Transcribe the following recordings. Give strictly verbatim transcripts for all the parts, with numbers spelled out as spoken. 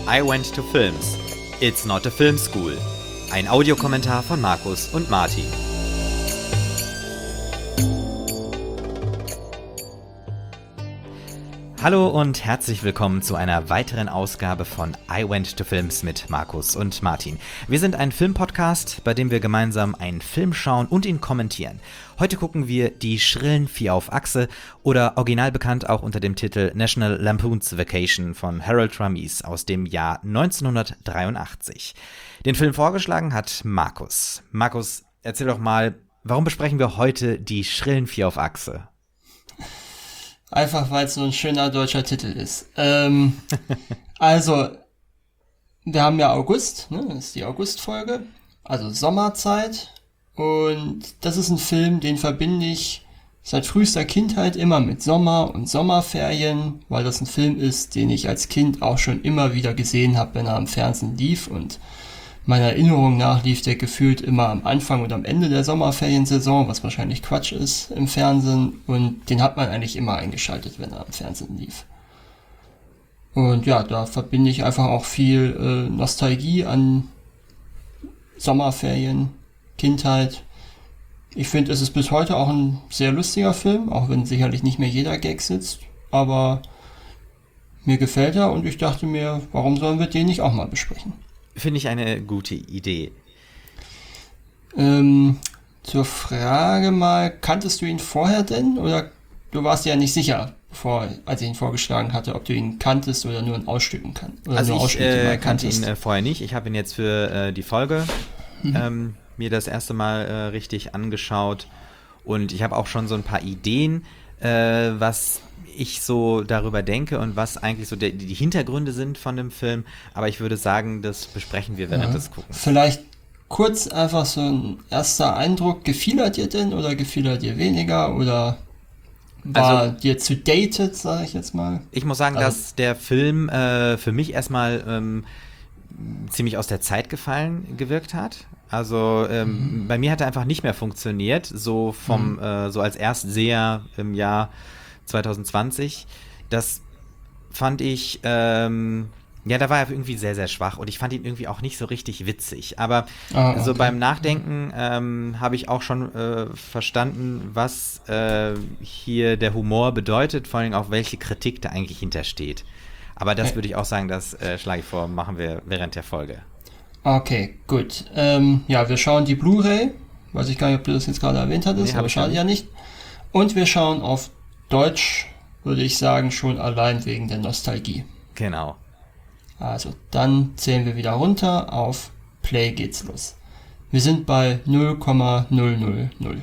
I went to films. It's not a film school. Ein Audiokommentar von Markus und Martin. Hallo und herzlich willkommen zu einer weiteren Ausgabe von I Went to Films mit Markus und Martin. Wir sind ein Filmpodcast, bei dem wir gemeinsam einen Film schauen und ihn kommentieren. Heute gucken wir Die schrillen Vier auf Achse oder original bekannt auch unter dem Titel National Lampoon's Vacation von Harold Ramis aus dem Jahr neunzehnhundertdreiundachtzig. Den Film vorgeschlagen hat Markus. Markus, erzähl doch mal, warum besprechen wir heute Die schrillen Vier auf Achse? Einfach, weil es so ein schöner deutscher Titel ist. Ähm, also, wir haben ja August, ne? Das ist die August-Folge, also Sommerzeit. Und das ist ein Film, den verbinde ich seit frühester Kindheit immer mit Sommer und Sommerferien, weil das ein Film ist, den ich als Kind auch schon immer wieder gesehen habe, wenn er am Fernsehen lief. Und meiner Erinnerung nach lief der gefühlt immer am Anfang und am Ende der Sommerferiensaison, was wahrscheinlich Quatsch ist im Fernsehen. Und den hat man eigentlich immer eingeschaltet, wenn er am Fernsehen lief. Und ja, da verbinde ich einfach auch viel äh, Nostalgie an Sommerferien, Kindheit. Ich finde, es ist bis heute auch ein sehr lustiger Film, auch wenn sicherlich nicht mehr jeder Gag sitzt. Aber mir gefällt er und ich dachte mir, warum sollen wir den nicht auch mal besprechen? Finde ich eine gute Idee. Ähm, zur Frage mal, kanntest du ihn vorher denn? Oder du warst ja nicht sicher, bevor, als ich ihn vorgeschlagen hatte, ob du ihn kanntest oder nur in Ausstücken kannst. Also ich äh, kannte ihn äh, vorher nicht. Ich habe ihn jetzt für äh, die Folge mhm. ähm, mir das erste Mal äh, richtig angeschaut. Und ich habe auch schon so ein paar Ideen, äh, was ich so darüber denke und was eigentlich so die, die Hintergründe sind von dem Film, aber ich würde sagen, das besprechen wir während ja. des Guckens. Vielleicht kurz einfach so ein erster Eindruck, gefiel er dir denn oder gefiel er dir weniger oder war also, dir zu dated, sage ich jetzt mal? Ich muss sagen, also, dass der Film äh, für mich erstmal ähm, ziemlich aus der Zeit gefallen gewirkt hat. Also ähm, mhm. bei mir hat er einfach nicht mehr funktioniert, so vom mhm. äh, so als Erstseher im Jahr zwanzig zwanzig, das fand ich, ähm, ja, da war er irgendwie sehr, sehr schwach und ich fand ihn irgendwie auch nicht so richtig witzig. Aber ah, okay. so beim Nachdenken ähm, habe ich auch schon äh, verstanden, was äh, hier der Humor bedeutet, vor allem auch welche Kritik da eigentlich hintersteht. Aber das okay. würde ich auch sagen, das äh, schlage ich vor, machen wir während der Folge. Okay, gut. Ähm, ja, wir schauen die Blu-ray, weiß ich gar nicht, ob du das jetzt gerade erwähnt hattest, nee, aber schade ja nicht. Und wir schauen auf Deutsch, würde ich sagen, schon allein wegen der Nostalgie. Genau. Also, dann zählen wir wieder runter. Auf Play geht's los. Wir sind bei null Komma null null null.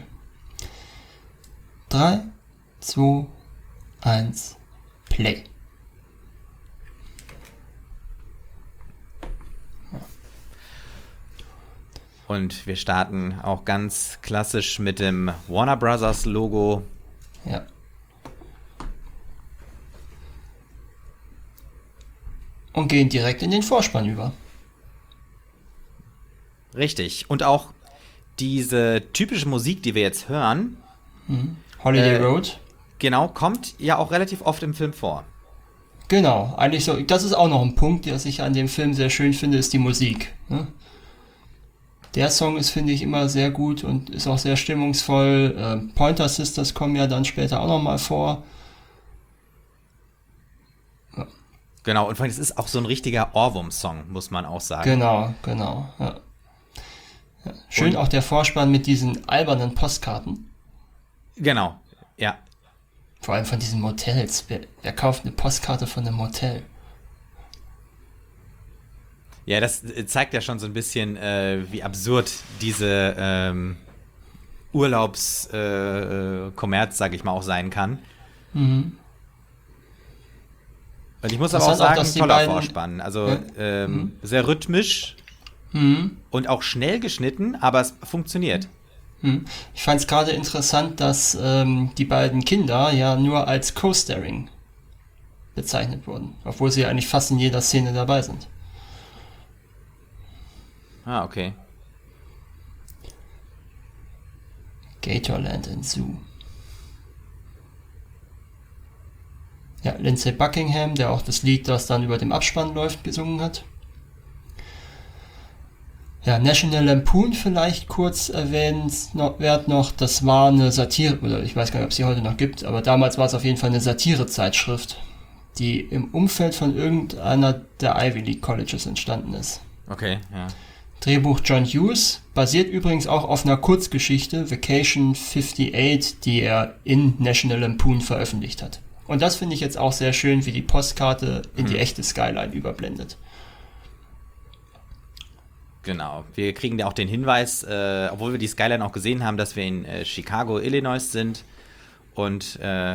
drei, zwei, eins, Play. Und wir starten auch ganz klassisch mit dem Warner Brothers Logo. Ja. Und gehen direkt in den Vorspann über. Richtig. Und auch diese typische Musik, die wir jetzt hören, mhm. Holiday äh, Road, genau, kommt ja auch relativ oft im Film vor. Genau, eigentlich so. Das ist auch noch ein Punkt, den ich an dem Film sehr schön finde, ist die Musik. Ne? Der Song ist, finde ich, immer sehr gut und ist auch sehr stimmungsvoll. Äh, Pointer Sisters kommen ja dann später auch nochmal vor. Genau, und vor allem, es ist auch so ein richtiger Ohrwurm-Song, muss man auch sagen. Genau, genau. Ja. Ja. Schön und auch der Vorspann mit diesen albernen Postkarten. Genau, ja. Vor allem von diesen Motels. Wer, wer kauft eine Postkarte von einem Motel? Ja, das zeigt ja schon so ein bisschen, äh, wie absurd diese ähm, Urlaubskommerz, äh, sag ich mal, auch sein kann. Mhm. Und ich muss das aber auch sagen, auch, toller beiden, Vorspann. Also ja. ähm, mhm. sehr rhythmisch mhm. und auch schnell geschnitten, aber es funktioniert. Mhm. Ich fand es gerade interessant, dass ähm, die beiden Kinder ja nur als Co-Starring bezeichnet wurden, obwohl sie eigentlich fast in jeder Szene dabei sind. Ah, okay. Gatorland and Zoo. Ja, Lindsey Buckingham, der auch das Lied, das dann über dem Abspann läuft, gesungen hat. Ja, National Lampoon vielleicht kurz erwähnenswert noch, das war eine Satire, oder ich weiß gar nicht, ob es sie heute noch gibt, aber damals war es auf jeden Fall eine Satire-Zeitschrift, die im Umfeld von irgendeiner der Ivy League Colleges entstanden ist. Okay, ja. Drehbuch John Hughes, basiert übrigens auch auf einer Kurzgeschichte, Vacation achtundfünfzig, die er in National Lampoon veröffentlicht hat. Und das finde ich jetzt auch sehr schön, wie die Postkarte in die echte Skyline überblendet. Genau. Wir kriegen ja auch den Hinweis, äh, obwohl wir die Skyline auch gesehen haben, dass wir in äh, Chicago, Illinois sind. Und äh,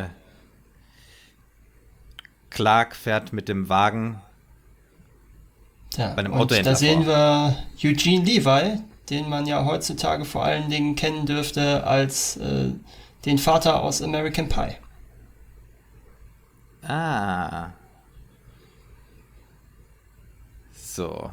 Clark fährt mit dem Wagen ja, bei einem und Autohändler da sehen vor. wir Eugene Levi, den man ja heutzutage vor allen Dingen kennen dürfte als äh, den Vater aus American Pie. Ah. So.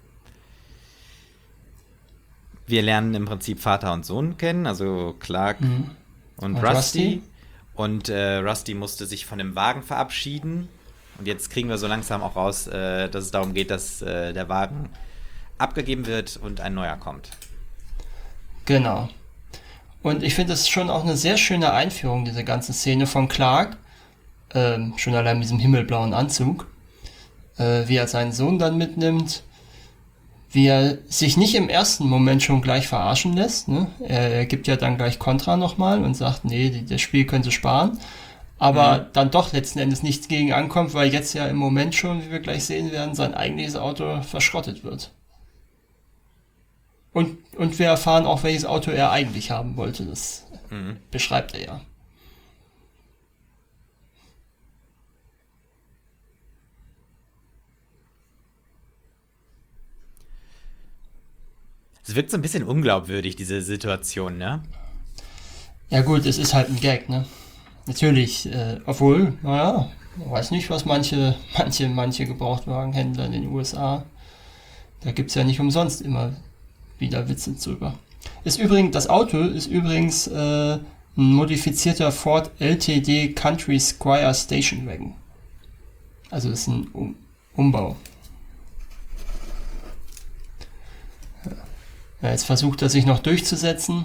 Wir lernen im Prinzip Vater und Sohn kennen, also Clark Mhm. und, Und Rusty. Rusty. Und äh, Rusty musste sich von dem Wagen verabschieden. Und jetzt kriegen wir so langsam auch raus, äh, dass es darum geht, dass äh, der Wagen abgegeben wird und ein neuer kommt. Genau. Und ich finde das schon auch eine sehr schöne Einführung, diese ganze Szene von Clark. Ähm, schon allein mit diesem himmelblauen Anzug. Äh, wie er seinen Sohn dann mitnimmt. Wie er sich nicht im ersten Moment schon gleich verarschen lässt. Ne? Er, er gibt ja dann gleich Kontra nochmal und sagt, nee, die, das Spiel können sie sparen. Aber mhm. dann doch letzten Endes nichts gegen ankommt, weil jetzt ja im Moment schon, wie wir gleich sehen werden, sein eigentliches Auto verschrottet wird. Und, und wir erfahren auch, welches Auto er eigentlich haben wollte. Das mhm. beschreibt er ja. Es wirkt so ein bisschen unglaubwürdig, diese Situation, ne? Ja gut, es ist halt ein Gag, ne? Natürlich, äh, obwohl, naja, ich weiß nicht, was manche, manche, manche Gebrauchtwagenhändler in den U S A, da gibt's ja nicht umsonst immer wieder Witze drüber. Ist übrigens, das Auto ist übrigens äh, ein modifizierter Ford L T D Country Squire Station Wagon. Also das ist ein um Umbau. Ja, jetzt versucht er sich noch durchzusetzen.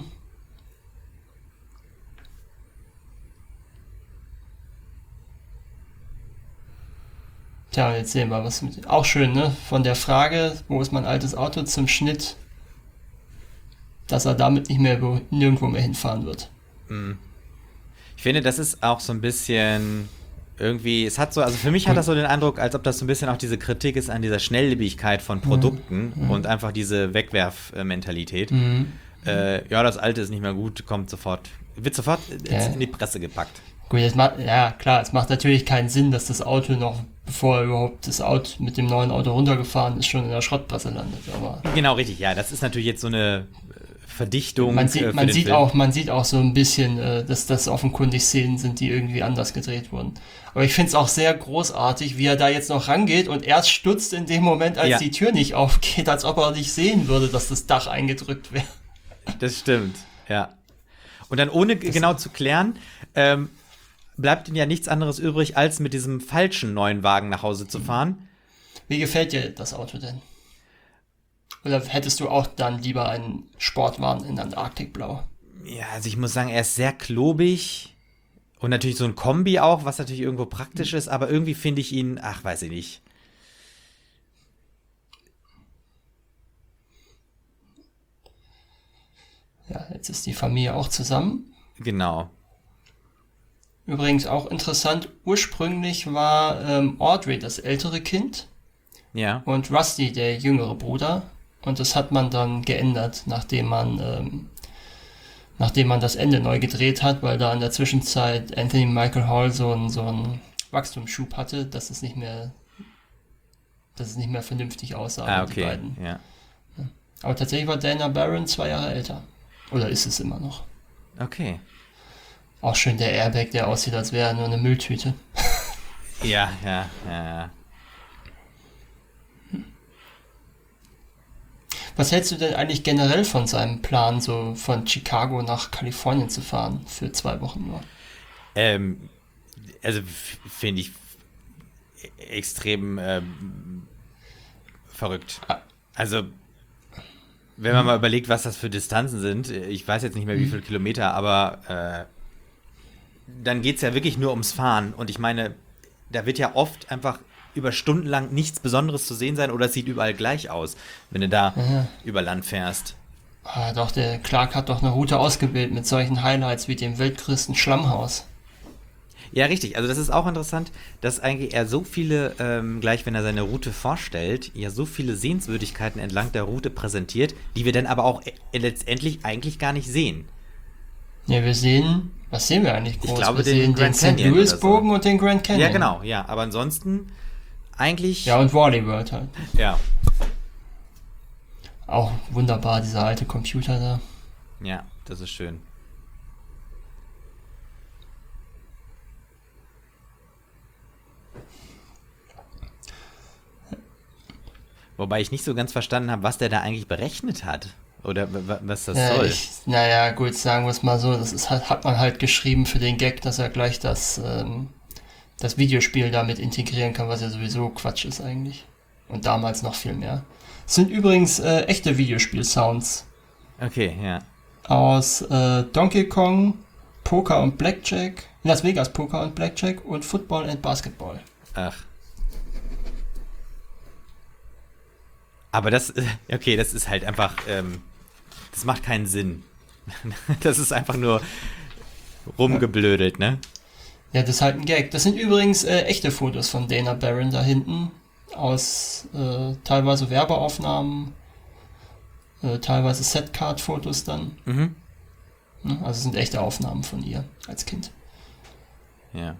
Tja, jetzt sehen wir was mit. Auch schön, ne? Von der Frage, wo ist mein altes Auto, zum Schnitt, dass er damit nicht mehr wo, nirgendwo mehr hinfahren wird. Ich finde, das ist auch so ein bisschen irgendwie, es hat so, also für mich hat das so den Eindruck, als ob das so ein bisschen auch diese Kritik ist an dieser Schnelllebigkeit von Produkten mhm. und einfach diese Wegwerfmentalität. Mhm. Äh, ja, das Alte ist nicht mehr gut, kommt sofort, wird sofort ja. in die Presse gepackt. Gut, jetzt macht, ja klar, es macht natürlich keinen Sinn, dass das Auto noch, bevor überhaupt das Auto mit dem neuen Auto runtergefahren ist, schon in der Schrottpresse landet. Aber genau, richtig, ja, das ist natürlich jetzt so eine Verdichtung. Man sieht, äh, man sieht auch, man sieht auch so ein bisschen, äh, dass das offenkundig Szenen sind, die irgendwie anders gedreht wurden. Aber ich finde es auch sehr großartig, wie er da jetzt noch rangeht und erst stutzt in dem Moment, als ja. die Tür nicht aufgeht, als ob er nicht sehen würde, dass das Dach eingedrückt wäre. Das stimmt, ja. Und dann ohne das genau zu klären, ähm, bleibt ihm ja nichts anderes übrig, als mit diesem falschen neuen Wagen nach Hause zu fahren. Wie gefällt dir das Auto denn? Oder hättest du auch dann lieber einen Sportwagen in Antarktikblau? Ja, also ich muss sagen, er ist sehr klobig und natürlich so ein Kombi auch, was natürlich irgendwo praktisch ist, aber irgendwie finde ich ihn, ach, weiß ich nicht. Ja, jetzt ist die Familie auch zusammen. Genau. Übrigens auch interessant, ursprünglich war ähm, Audrey das ältere Kind. Ja. Und Rusty der jüngere Bruder. Und das hat man dann geändert, nachdem man ähm, nachdem man das Ende neu gedreht hat, weil da in der Zwischenzeit Anthony Michael Hall so einen so einen Wachstumsschub hatte, dass es nicht mehr dass es nicht mehr vernünftig aussah, ah, okay. die beiden. Ja. Aber tatsächlich war Dana Barron zwei Jahre älter. Oder ist es immer noch. Okay. Auch schön der Airbag, der aussieht, als wäre er nur eine Mülltüte. Ja, ja, ja. Was hältst du denn eigentlich generell von seinem Plan, so von Chicago nach Kalifornien zu fahren für zwei Wochen nur? Ähm, also f- finde ich f- extrem ähm, verrückt. Also, wenn man mal überlegt, was das für Distanzen sind, ich weiß jetzt nicht mehr, wie viele Kilometer, aber äh, dann geht es ja wirklich nur ums Fahren. Und ich meine, da wird ja oft einfach über Stunden lang nichts Besonderes zu sehen sein oder es sieht überall gleich aus, wenn du da Ja. über Land fährst. Ah, doch, der Clark hat doch eine Route ausgewählt mit solchen Highlights wie dem weltgrößten Schlammhaus. Ja, richtig. Also das ist auch interessant, dass eigentlich er so viele, ähm, gleich wenn er seine Route vorstellt, ja so viele Sehenswürdigkeiten entlang der Route präsentiert, die wir dann aber auch äh, letztendlich eigentlich gar nicht sehen. Ja, wir sehen, was sehen wir eigentlich groß? Ich glaube, wir den sehen Grand den Sankt Canyon Louis oder so. Bogen und den Grand Canyon. Ja, genau, ja. Aber ansonsten eigentlich, Ja, und Wally World halt. ja, Auch wunderbar, dieser alte Computer da. ja, das ist schön. Wobei ich nicht so ganz verstanden habe, was der da eigentlich berechnet hat. Oder w- w- was das Ja, soll. ich, naja, gut, sagen wir es mal so, das ist halt, hat man halt geschrieben für den Gag, dass er gleich das, ähm, das Videospiel damit integrieren kann, was ja sowieso Quatsch ist eigentlich. Und damals noch viel mehr. Es sind übrigens äh, echte Videospiel-Sounds Okay, ja. aus äh, Donkey Kong, Poker und Blackjack, Las Vegas Poker und Blackjack und Football and Basketball. Ach. Aber das, äh, okay, das ist halt einfach, ähm, das macht keinen Sinn. Das ist einfach nur rumgeblödelt, ne? Ja, das ist halt ein Gag. Das sind übrigens äh, echte Fotos von Dana Barron da hinten. Aus äh, teilweise Werbeaufnahmen, äh, teilweise Setcard-Fotos dann. Mhm. Ne? Also es sind echte Aufnahmen von ihr als Kind. Ja.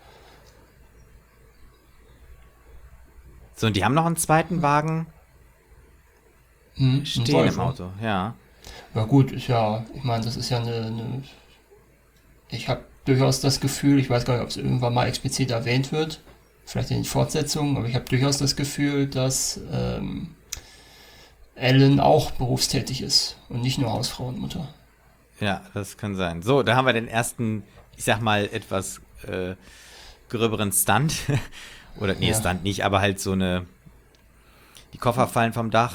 So, und die haben noch einen zweiten Wagen Hm, ein stehen im Volvo. Auto, ja. Ja gut, ist ja, ich meine, das ist ja eine, eine ich habe durchaus das Gefühl, ich weiß gar nicht, ob es irgendwann mal explizit erwähnt wird, vielleicht in den Fortsetzungen, aber ich habe durchaus das Gefühl, dass ähm, Ellen auch berufstätig ist und nicht nur Hausfrau und Mutter. Ja, das kann sein. So, da haben wir den ersten, ich sag mal, etwas äh, gröberen Stunt. Oder, nee, Ja. Stunt nicht, aber halt so eine, die Koffer fallen vom Dach.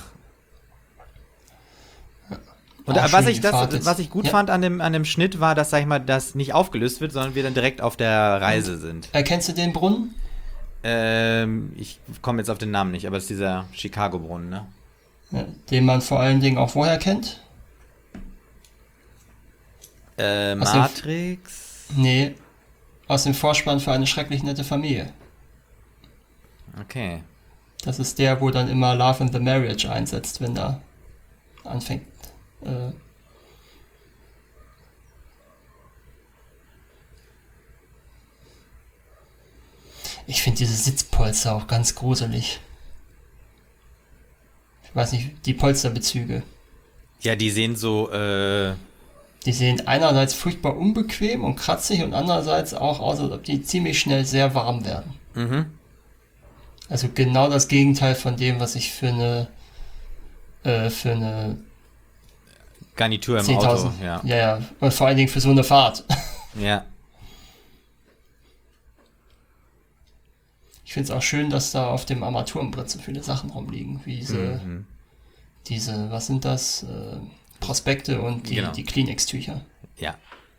Und Auch äh, was schön, ich, die das, Fahrt jetzt. was ich gut Ja. fand an dem, an dem Schnitt war, dass, sag ich mal, das nicht aufgelöst wird, sondern wir dann direkt auf der Reise sind. Erkennst du den Brunnen? Ähm, ich komme jetzt auf den Namen nicht, aber es ist dieser Chicago-Brunnen, ne? Ja, den man vor allen Dingen auch woher kennt? Äh, Aus dem- Matrix. Nee, aus dem Vorspann für eine schrecklich nette Familie. Okay. Das ist der, wo dann immer Love in the Marriage einsetzt, wenn da anfängt. Äh, ich finde diese Sitzpolster auch ganz gruselig. Ich weiß nicht, die Polsterbezüge. Ja, die sehen so, äh, Die sehen einerseits furchtbar unbequem und kratzig und andererseits auch aus, als ob die ziemlich schnell sehr warm werden. mhm. Also genau das Gegenteil von dem, was ich für eine äh, für eine Garnitur im zehntausend, Auto, ja. ja, ja, und vor allen Dingen für so eine Fahrt. Ja. Ich finde es auch schön, dass da auf dem Armaturenbrett so viele Sachen rumliegen, wie diese, Mhm. diese, was sind das, äh, Prospekte und die, Genau. die Kleenex-Tücher. Ja.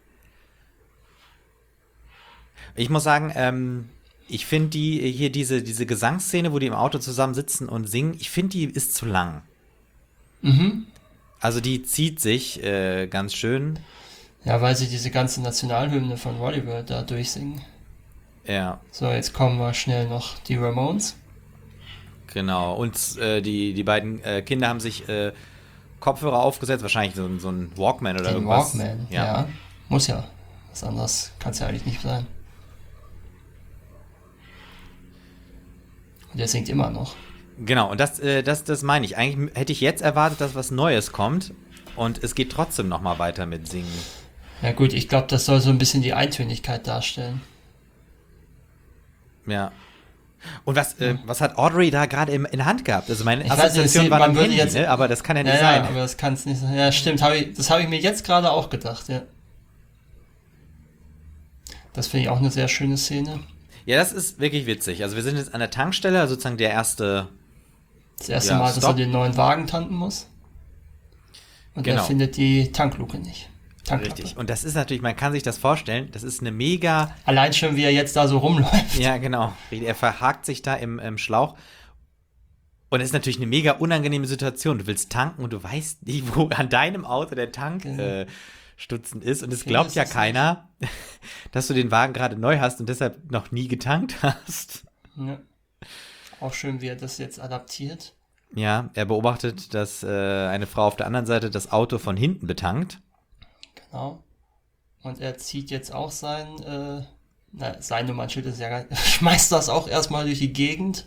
Ich muss sagen, ähm, ich finde die hier diese, diese Gesangsszene, wo die im Auto zusammen sitzen und singen, ich finde, die ist zu lang. Mhm. Also die zieht sich äh, ganz schön. Ja, weil sie diese ganze Nationalhymne von Rolliver da durchsingen. Ja, So, jetzt kommen wir schnell noch die Ramones. genau. Und äh, die, die beiden äh, Kinder haben sich äh, Kopfhörer aufgesetzt, wahrscheinlich so, ein- so ein Walkman oder Den irgendwas. Walkman, ja. Ja. Muss ja. Was anderes kann es ja eigentlich nicht sein. Und der singt immer noch. Genau, und das, äh, das, das meine ich. Eigentlich hätte ich jetzt erwartet, dass was Neues kommt. Und es geht trotzdem noch mal weiter mit Singen. Ja gut, ich glaube, das soll so ein bisschen die Eintönigkeit darstellen. Ja. Und was, äh, was hat Audrey da gerade in der Hand gehabt? Also meine Ich weiß nicht, Assoziation es- war man am würde Handy, jetzt- ne? Aber das kann ja nicht Ja, sein. ja, aber das kann es nicht sein. Ja, stimmt. Hab ich, das habe ich mir jetzt gerade auch gedacht, ja. Das finde ich auch eine sehr schöne Szene. Ja, das ist wirklich witzig. Also wir sind jetzt an der Tankstelle, also sozusagen der erste. Das erste Ja, Mal, dass er Stopp. den neuen Wagen tanken muss. Und er Genau. findet die Tankluke nicht. Tanklappe. Richtig. Und das ist natürlich, man kann sich das vorstellen, das ist eine mega. Allein schon, wie er jetzt da so rumläuft. Ja, genau. Er verhakt sich da im, im Schlauch. Und es ist natürlich eine mega unangenehme Situation. Du willst tanken und du weißt nicht, wo an deinem Auto der Tank Genau. äh, stutzen ist. Und es Viel glaubt ist ja es keiner, dass du den Wagen gerade neu hast und deshalb noch nie getankt hast. Ja. Auch schön, wie er das jetzt adaptiert. Ja, er beobachtet, dass äh, eine Frau auf der anderen Seite das Auto von hinten betankt. Genau. Und er zieht jetzt auch sein, äh, na, sein Nummernschild ist ja gar nicht, schmeißt das auch erstmal durch die Gegend.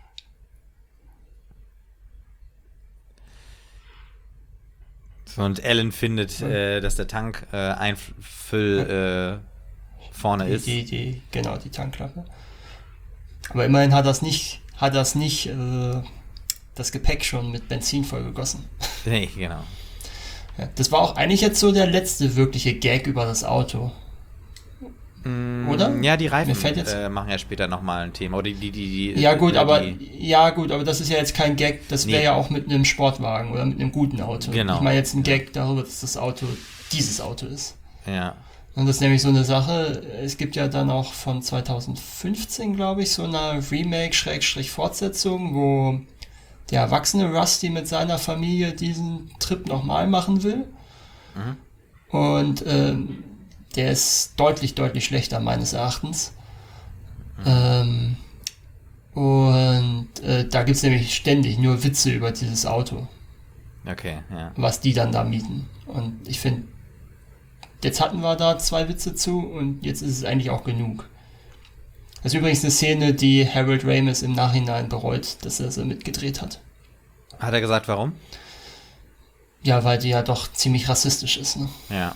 Und Ellen findet, äh, dass der Tank äh, Einfüll äh, vorne Die, ist. die, die, genau, die Tankklappe. Aber immerhin hat das nicht, hat das nicht äh, das Gepäck schon mit Benzin vollgegossen. Nee, genau. Ja, das war auch eigentlich jetzt so der letzte wirkliche Gag über das Auto. Oder? Ja, die Reifen Mir fällt jetzt- äh, machen ja später nochmal ein Thema. Oder die, die, die, die, Ja gut, die, aber die, ja gut, aber das ist ja jetzt kein Gag, das wäre Nee. ja auch mit einem Sportwagen oder mit einem guten Auto. Genau. Ich meine jetzt ein Gag darüber, dass das Auto dieses Auto ist. ja. Und das ist nämlich so eine Sache, es gibt ja dann auch von zwanzig fünfzehn, glaube ich, so eine Remake-Fortsetzung, wo der erwachsene Rusty mit seiner Familie diesen Trip nochmal machen will. Mhm. Und ähm, der ist deutlich, deutlich schlechter meines Erachtens. Ähm, und äh, da gibt's nämlich ständig nur Witze über dieses Auto, Okay, ja. was die dann da mieten. Und ich finde, jetzt hatten wir da zwei Witze zu und jetzt ist es eigentlich auch genug. Das ist übrigens eine Szene, die Harold Ramis im Nachhinein bereut, dass er sie mitgedreht hat. Hat er gesagt, warum? Ja, weil die ja doch ziemlich rassistisch ist, ne? Ja.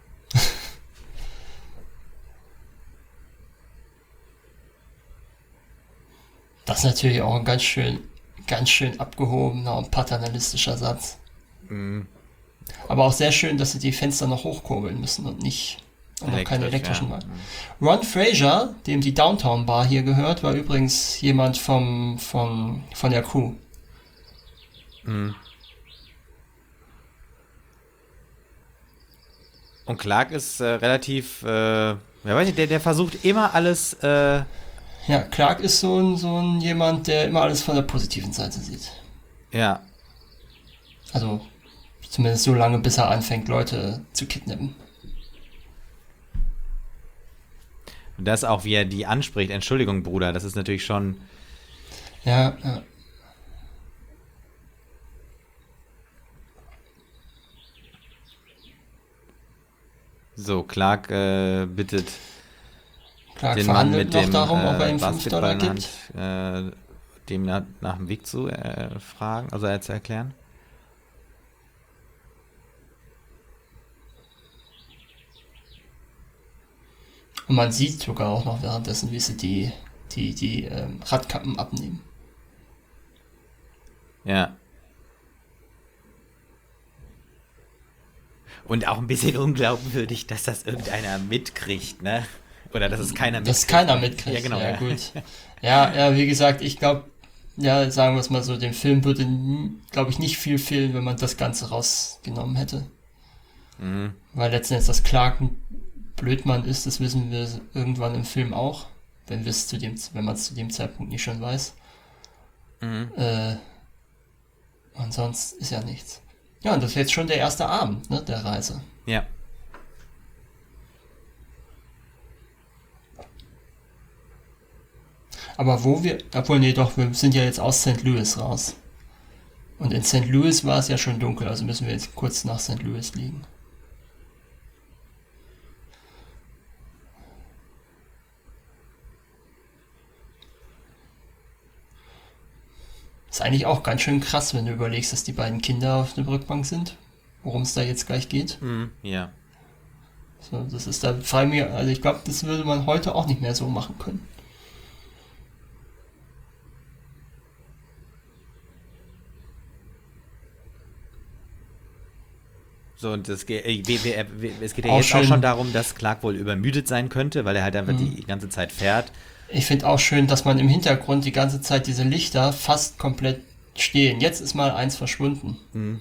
Das ist natürlich auch ein ganz schön, ganz schön abgehobener und paternalistischer Satz. Mhm. Aber auch sehr schön, dass sie die Fenster noch hochkurbeln müssen und nicht und noch keine Elektrisch, elektrischen ja. waren. Ron Fraser, dem die Downtown Bar hier gehört, war übrigens jemand vom, vom, von der Crew. Mhm. Und Clark ist äh, relativ, äh, ja, weiß nicht, der, der versucht immer alles, äh, Ja, Clark ist so ein, so ein jemand, der immer alles von der positiven Seite sieht. ja, Also zumindest so lange, bis er anfängt, Leute zu kidnappen. und das auch, wie er die anspricht, Entschuldigung, Bruder, das ist natürlich schon, Ja, ja. so, Clark äh, bittet Clark den Mann verhandelt mit noch dem darum, ob er äh, ihm fünf Basketball Dollar in der gibt. Hand, äh, dem nach, nach dem Weg zu äh, fragen, also äh, zu erklären. Und man sieht sogar auch noch währenddessen, wie sie die, die, die ähm, Radkappen abnehmen. Ja. Und auch ein bisschen unglaubwürdig, dass das irgendeiner mitkriegt, ne? Oder dass es keiner Dass mitkriegt. keiner mitkriegt. Ja, genau. Ja, Ja. gut. Ja, ja, wie gesagt, ich glaube, ja, sagen wir es mal so, dem Film würde, glaube ich, nicht viel fehlen, wenn man das Ganze rausgenommen hätte. Mhm. Weil letzten Endes das Clark ein Blödmann ist, das wissen wir irgendwann im Film auch, wenn wir es zu dem, wenn man es zu dem Zeitpunkt nicht schon weiß. Mhm. Äh, und sonst ist ja nichts. Ja, und das ist jetzt schon der erste Abend, ne, der Reise. Ja. Aber wo wir, obwohl, nee, doch, wir sind ja jetzt aus Sankt Louis raus. Und in Sankt Louis war es ja schon dunkel, also müssen wir jetzt kurz nach Sankt Louis liegen. Ist eigentlich auch ganz schön krass, wenn du überlegst, dass die beiden Kinder auf der Rückbank sind. Worum es da jetzt gleich geht. Mhm. Ja. So, das ist da frei mir, also ich glaube, das würde man heute auch nicht mehr so machen können. So, und das, ge- äh, wir- wir- wir- es geht ja Auch jetzt auch schön. schon darum, dass Clark wohl übermüdet sein könnte, weil er halt einfach Mhm. die ganze Zeit fährt. Ich finde auch schön, dass man im Hintergrund die ganze Zeit diese Lichter fast komplett stehen. Jetzt ist mal eins verschwunden. Mhm.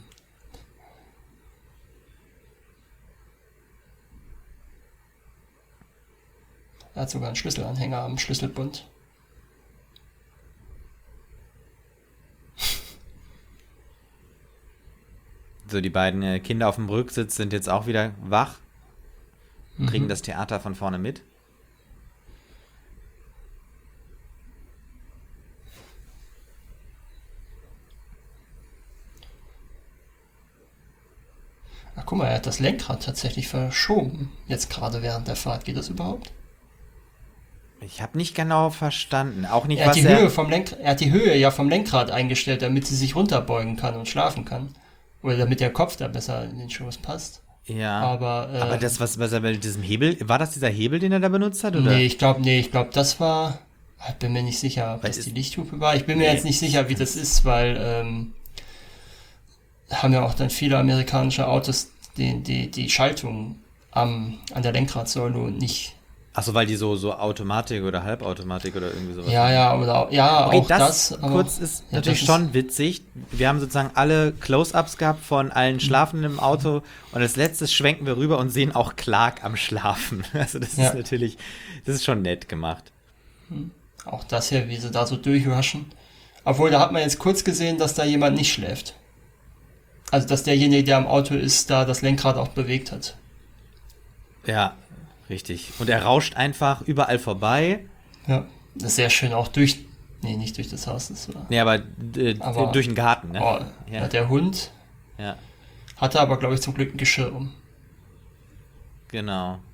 Er hat sogar einen Schlüsselanhänger am Schlüsselbund. So, die beiden äh, Kinder auf dem Rücksitz sind jetzt auch wieder wach, kriegen Mhm. das Theater von vorne mit. Ach guck mal, er hat das Lenkrad tatsächlich verschoben. Jetzt gerade während der Fahrt. Geht das überhaupt? Ich habe nicht genau verstanden, auch nicht, Er hat, was die er... Höhe vom Lenk er hat die Höhe ja vom Lenkrad eingestellt, damit sie sich runterbeugen kann und schlafen kann. Oder damit der Kopf da besser in den Schoß passt. Ja, Aber, äh, aber das, was, was er mit diesem Hebel, war das dieser Hebel, den er da benutzt hat? Oder? Nee, ich glaube, nee, ich glaube, das war. Ich bin mir nicht sicher, ob Weil das es- die Lichthupe war. Ich bin mir Nee. jetzt nicht sicher, wie das ist, weil ähm, haben ja auch dann viele amerikanische Autos die, die, die Schaltung am, an der Lenkradsäule und nicht. Achso, weil die so, so Automatik oder Halbautomatik oder irgendwie sowas Ja, ja, oder ja, Okay, auch das, das. aber- kurz ist ja, natürlich das schon witzig. Wir haben sozusagen alle Close-Ups gehabt von allen Schlafenden im Auto und als letztes schwenken wir rüber und sehen auch Clark am Schlafen. Also das Ja. ist natürlich, das ist schon nett gemacht. Auch das hier, wie sie da so durchrushen. Obwohl, da hat man jetzt kurz gesehen, dass da jemand nicht schläft. Also, dass derjenige, der am Auto ist, da das Lenkrad auch bewegt hat. Ja, richtig. Und er rauscht einfach überall vorbei. Ja, das ist sehr schön auch durch. Nee, nicht durch das Haus. Das war, Nee, aber, äh, Aber- durch den Garten, ne? oh, Ja. ja, der Hund Ja, hatte aber, glaube ich, zum Glück ein Geschirr um. genau.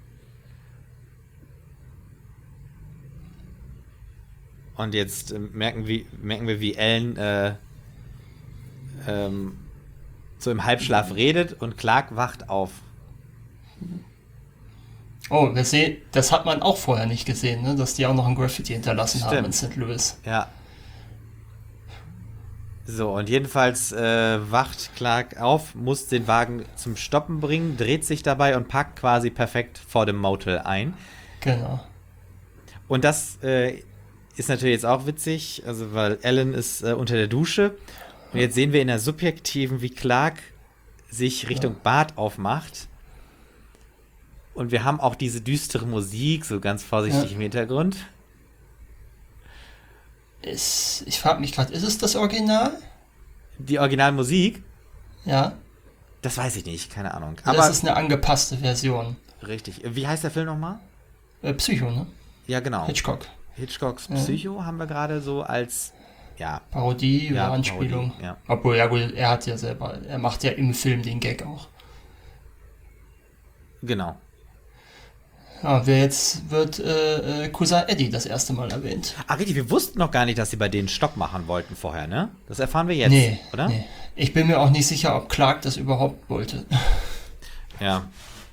Und jetzt äh, merken, wir, merken wir, wie Ellen äh, ähm, so im Halbschlaf redet und Clark wacht auf. Oh, wir sehen, das hat man auch vorher nicht gesehen, ne? Dass die auch noch ein Graffiti hinterlassen haben Stimmt. in Sankt Louis. Ja. So, und jedenfalls äh, wacht Clark auf, muss den Wagen zum Stoppen bringen, dreht sich dabei und parkt quasi perfekt vor dem Motel ein. Genau. Und das äh, ist natürlich jetzt auch witzig, also weil Ellen ist äh, unter der Dusche. Und jetzt sehen wir in der Subjektiven, wie Clark sich Richtung Ja. Bad aufmacht. Und wir haben auch diese düstere Musik, so ganz vorsichtig Ja. im Hintergrund. Ist, ich frage mich gerade, ist es das Original? Die Originalmusik, Ja. das weiß ich nicht, keine Ahnung. Oder Aber ist es eine angepasste Version? richtig. Wie heißt der Film nochmal? Äh, Psycho, ne? Ja, genau. Hitchcock. Hitchcocks Ja. Psycho haben wir gerade so als, ja, Parodie Ja, oder Anspielung. Parodie, ja. Obwohl, ja gut, er hat ja selber, er macht ja im Film den Gag auch. genau. Ja, wer jetzt wird äh, äh, Cousin Eddie das erste Mal erwähnt. Ah, richtig, wir wussten noch gar nicht, dass sie bei denen Stopp machen wollten vorher, ne? Das erfahren wir jetzt, nee, oder? nee. Ich bin mir auch nicht sicher, ob Clark das überhaupt wollte. Ja.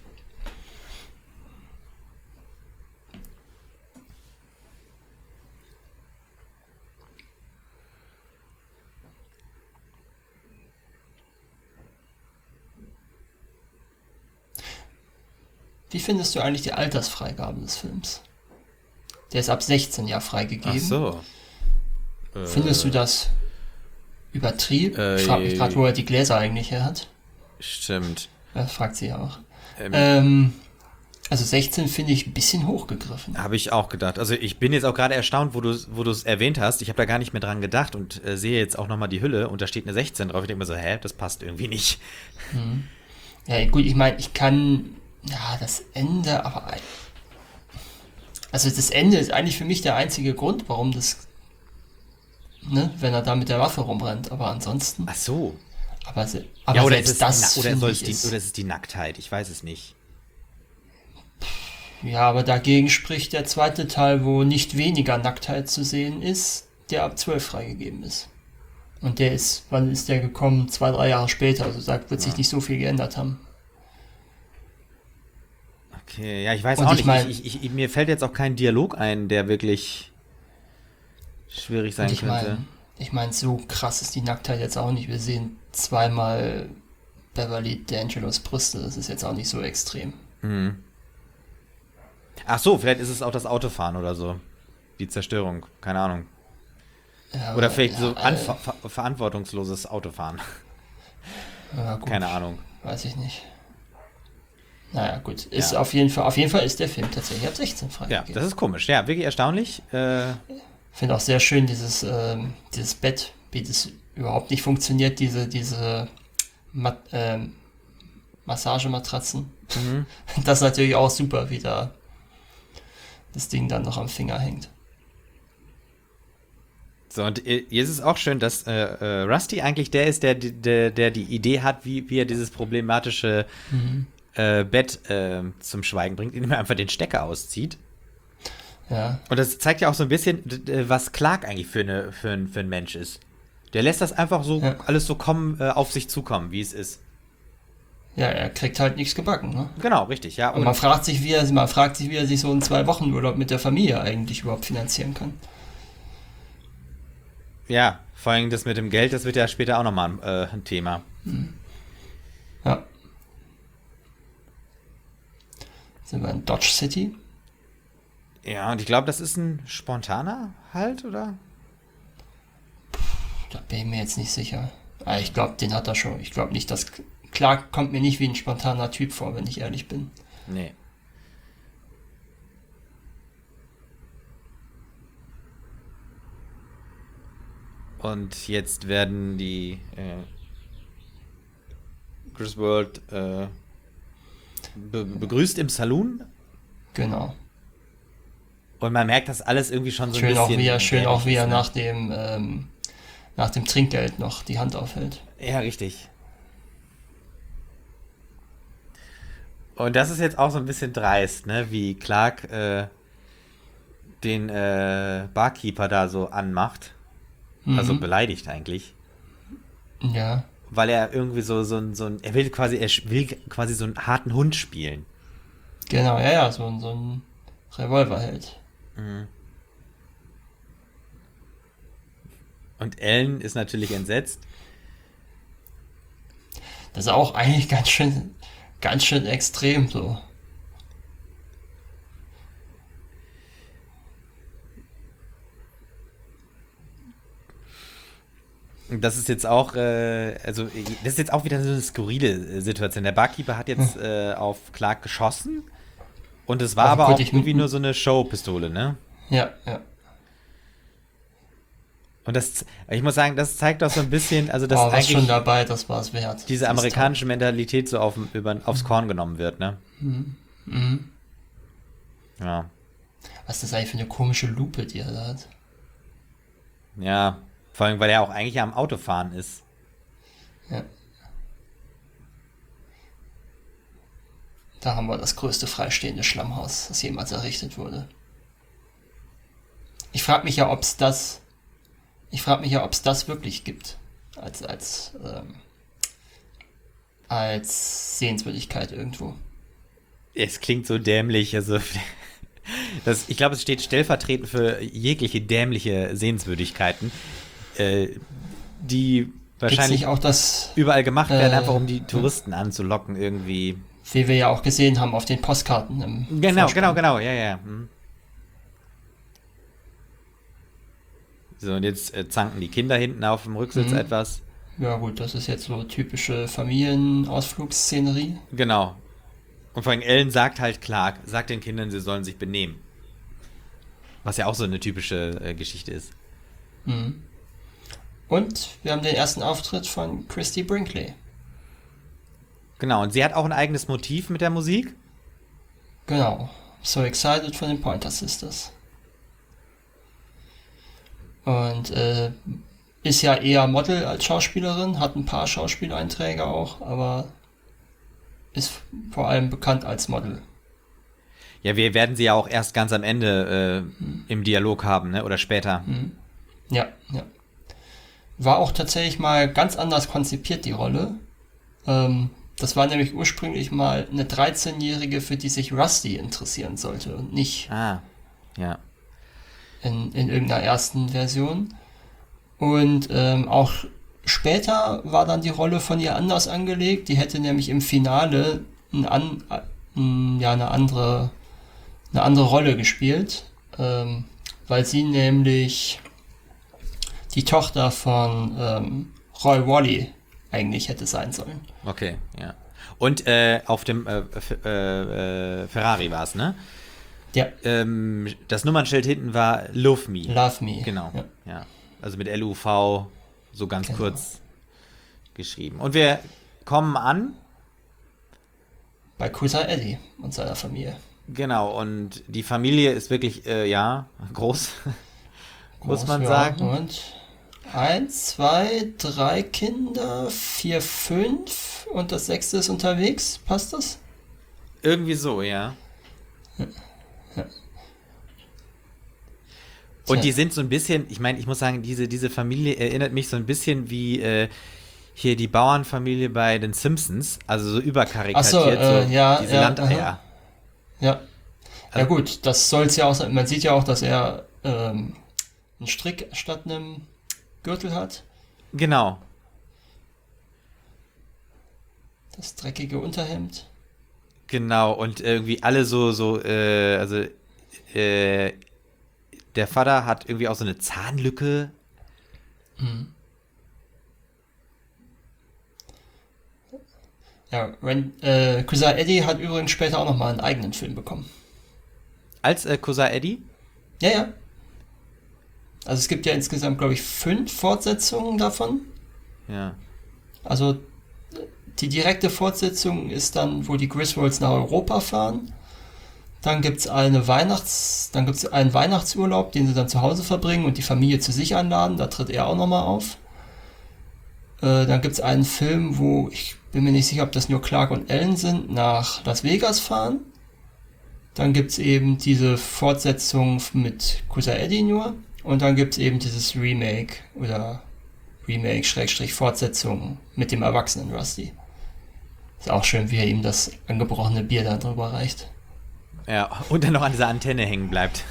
Wie findest du eigentlich die Altersfreigabe des Films? Der ist ab sechzehn ja freigegeben. Ach so. Äh, Findest du das übertrieben? Äh, ich frage mich gerade, wo er die Gläser eigentlich her hat. Stimmt. Das fragt sie ja auch. Ähm, Ähm, also sechzehn finde ich ein bisschen hochgegriffen. Habe ich auch gedacht. Also ich bin jetzt auch gerade erstaunt, wo du wo du es erwähnt hast. Ich habe da gar nicht mehr dran gedacht und äh, sehe jetzt auch nochmal die Hülle und da steht eine sechzehn drauf. Ich denke mir so, hä, das passt irgendwie nicht. Ja, gut, ich meine, ich kann, ja, das Ende, aber, ein- also das Ende ist eigentlich für mich der einzige Grund, warum das, ne, wenn er da mit der Waffe rumrennt, aber ansonsten, Ach so. aber, se- aber Ja, oder selbst ist es, das, na, oder, finde soll ich, es die, ist, oder ist es die Nacktheit? Ich weiß es nicht. ja, aber dagegen spricht der zweite Teil, wo nicht weniger Nacktheit zu sehen ist, der ab zwölf freigegeben ist. Und der ist, wann ist der gekommen? Zwei, drei Jahre später, also da wird sich Ja. nicht so viel geändert haben. Okay, ja, ich weiß Und auch ich nicht. mein- ich, ich, ich, mir fällt jetzt auch kein Dialog ein, der wirklich schwierig sein Und ich könnte. meine, ich meine, so krass ist die Nacktheit jetzt auch nicht. Wir sehen zweimal Beverly D'Angelos Brüste, das ist jetzt auch nicht so extrem. Mhm. Ach so, vielleicht ist es auch das Autofahren oder so. Die Zerstörung, keine Ahnung. Ja, Oder vielleicht ja, so äh, anver- ver- verantwortungsloses Autofahren. ja, gut, Keine Ahnung. weiß ich nicht. Naja, gut. Ist Ja. auf jeden Fall, auf jeden Fall ist der Film tatsächlich ab sechzehn Ja, freigegeben. das ist komisch. Ja, wirklich erstaunlich. Äh, Finde auch sehr schön dieses, ähm, dieses Bett, wie das überhaupt nicht funktioniert, diese, diese Mat ähm, Massagematratzen. mhm. Das ist natürlich auch super, wie da das Ding dann noch am Finger hängt. So, und äh, jetzt ist auch schön, dass äh, äh, Rusty eigentlich der ist, der, der, der die Idee hat, wie, wie er dieses problematische Mhm. äh, Bett äh, zum Schweigen bringt, indem er einfach den Stecker auszieht. Ja, Und das zeigt ja auch so ein bisschen, d- d- was Clark eigentlich für, eine, für, ein, für ein Mensch ist. Der lässt das einfach so Ja. alles so kommen, äh, auf sich zukommen, wie es ist. ja, er kriegt halt nichts gebacken, ne? Genau, richtig, ja. Und Und man fragt sich, wie er, man fragt sich, wie er sich so einen Zwei-Wochen-Urlaub mit der Familie eigentlich überhaupt finanzieren kann. ja, vor allem das mit dem Geld, das wird ja später auch nochmal äh, ein Thema. Ja. Sind wir in Dodge City? Ja, und ich glaube, das ist ein spontaner Halt, oder? Da bin ich mir jetzt nicht sicher. Aber ich glaube, den hat er schon. Ich glaube nicht, dass Clark kommt mir nicht wie ein spontaner Typ vor, wenn ich ehrlich bin. Nee. Und jetzt werden die äh, Griswold äh, be begrüßt im Saloon Genau. und man merkt, dass alles irgendwie schon so Schön ein auch, bisschen wie er, schön auch, wie er ist, ne? nach dem, ähm, nach dem Trinkgeld noch die Hand aufhält. Ja, richtig. Und das ist jetzt auch so ein bisschen dreist, ne? Wie Clark äh, den äh, Barkeeper da so anmacht. Also Mhm. beleidigt eigentlich. Ja, Weil er irgendwie so, so, ein- so ein, er will quasi, er sch- will quasi so einen harten Hund spielen. genau, ja, ja, so, ein- so ein Revolverheld. Und Ellen ist natürlich entsetzt. Das ist auch eigentlich ganz schön, ganz schön extrem so. Und das ist jetzt auch, äh, also das ist jetzt auch wieder so eine skurrile äh, Situation. Der Barkeeper hat jetzt äh, auf Clark geschossen und es war aber auch Offenkundig irgendwie mit- nur so eine Showpistole, ne? Ja, ja. Und das, ich muss sagen, das zeigt doch so ein bisschen, also dass Aber was eigentlich schon dabei, das war es wert. diese Das ist amerikanische Mentalität so auf, über, aufs Korn genommen wird, ne? Mhm. Ja. toll. Was ist das eigentlich für eine komische Lupe, die er da hat? Ja. Vor allem, weil er auch eigentlich am Autofahren ist. Ja. Da haben wir das größte freistehende Schlammhaus, das jemals errichtet wurde. Ich frage mich ja, ob es das, ich frage mich ja, ob es das wirklich gibt als als ähm, als Sehenswürdigkeit irgendwo. Es klingt so dämlich, also das, ich glaube, es steht stellvertretend für jegliche dämliche Sehenswürdigkeiten, äh, die Gibt's wahrscheinlich nicht auch das, überall gemacht werden, äh, einfach um die Touristen anzulocken irgendwie. wie wir ja auch gesehen haben auf den Postkarten im Genau, Vorspann. genau, genau, ja, ja. Hm. So, und jetzt äh, zanken die Kinder hinten auf dem Rücksitz Mhm. etwas. Ja gut, das ist jetzt so typische Familienausflugsszenerie. Genau. Und vor allem Ellen sagt halt Clark, sagt den Kindern, sie sollen sich benehmen. Was ja auch so eine typische äh, Geschichte ist. Mhm. Und wir haben den ersten Auftritt von Christy Brinkley. Genau, und sie hat auch ein eigenes Motiv mit der Musik. Genau. So Excited von den Pointer Sisters. Und äh, ist ja eher Model als Schauspielerin, hat ein paar Schauspieleinträge auch, aber ist vor allem bekannt als Model. Ja, wir werden sie ja auch erst ganz am Ende äh, im Dialog haben, ne? Oder später. Ja, ja. War auch tatsächlich mal ganz anders konzipiert, die Rolle. Ähm, das war nämlich ursprünglich mal eine dreizehnjährige, für die sich Rusty interessieren sollte und nicht Ah, ja. in, in irgendeiner ersten Version. Und ähm, auch später war dann die Rolle von ihr anders angelegt. Die hätte nämlich im Finale ein an, ein, ja, eine andere eine andere Rolle gespielt, ähm, weil sie nämlich die Tochter von ähm, Roy Wally eigentlich hätte sein sollen. Okay, ja. Und äh, auf dem äh, F- äh, äh, Ferrari war es, ne? Ja, Ähm, das Nummernschild hinten war Love Me. Love Me. Genau, Ja, ja. Also mit L U V so ganz genau. kurz geschrieben. Und wir kommen an, Bei Cousin Eddie und seiner Familie. genau, und die Familie ist wirklich, äh, ja, groß, muss Groß, man ja, sagen. Und eins, zwei, drei Kinder, vier, fünf und das sechste ist unterwegs. Passt das? Irgendwie so, ja. Tja. Und die sind so ein bisschen, ich meine, ich muss sagen, diese, diese Familie erinnert mich so ein bisschen wie äh, hier die Bauernfamilie bei den Simpsons, also so überkarikatiert, Ach so, äh, so ja, diese ja, Landeier. aha. Ja. Ja Also- gut, das soll es ja auch sein. Man sieht ja auch, dass er ähm, einen Strick statt einem Gürtel hat. Genau, Das dreckige Unterhemd. genau. Und irgendwie alle so, so, äh, also äh, der Vater hat irgendwie auch so eine Zahnlücke. Ja, Ren, äh, Cousin Eddie hat übrigens später auch nochmal einen eigenen Film bekommen. Als äh, Cousin Eddie? Ja, ja. Also es gibt ja insgesamt, glaube ich, fünf Fortsetzungen davon. Ja. Also die direkte Fortsetzung ist dann, wo die Griswolds nach Europa fahren. Dann gibt's eine Weihnachts, dann gibt's einen Weihnachtsurlaub, den sie dann zu Hause verbringen und die Familie zu sich einladen. Da tritt er auch nochmal auf. Äh, dann gibt's einen Film, wo ich bin mir nicht sicher, ob das nur Clark und Ellen sind, nach Las Vegas fahren. Dann gibt's eben diese Fortsetzung mit Cousin Eddie nur. Und dann gibt's eben dieses Remake oder Remake, Schrägstrich, Fortsetzung mit dem erwachsenen Rusty. Ist auch schön, wie er ihm das angebrochene Bier da drüber reicht. Ja, und dann noch an dieser Antenne hängen bleibt.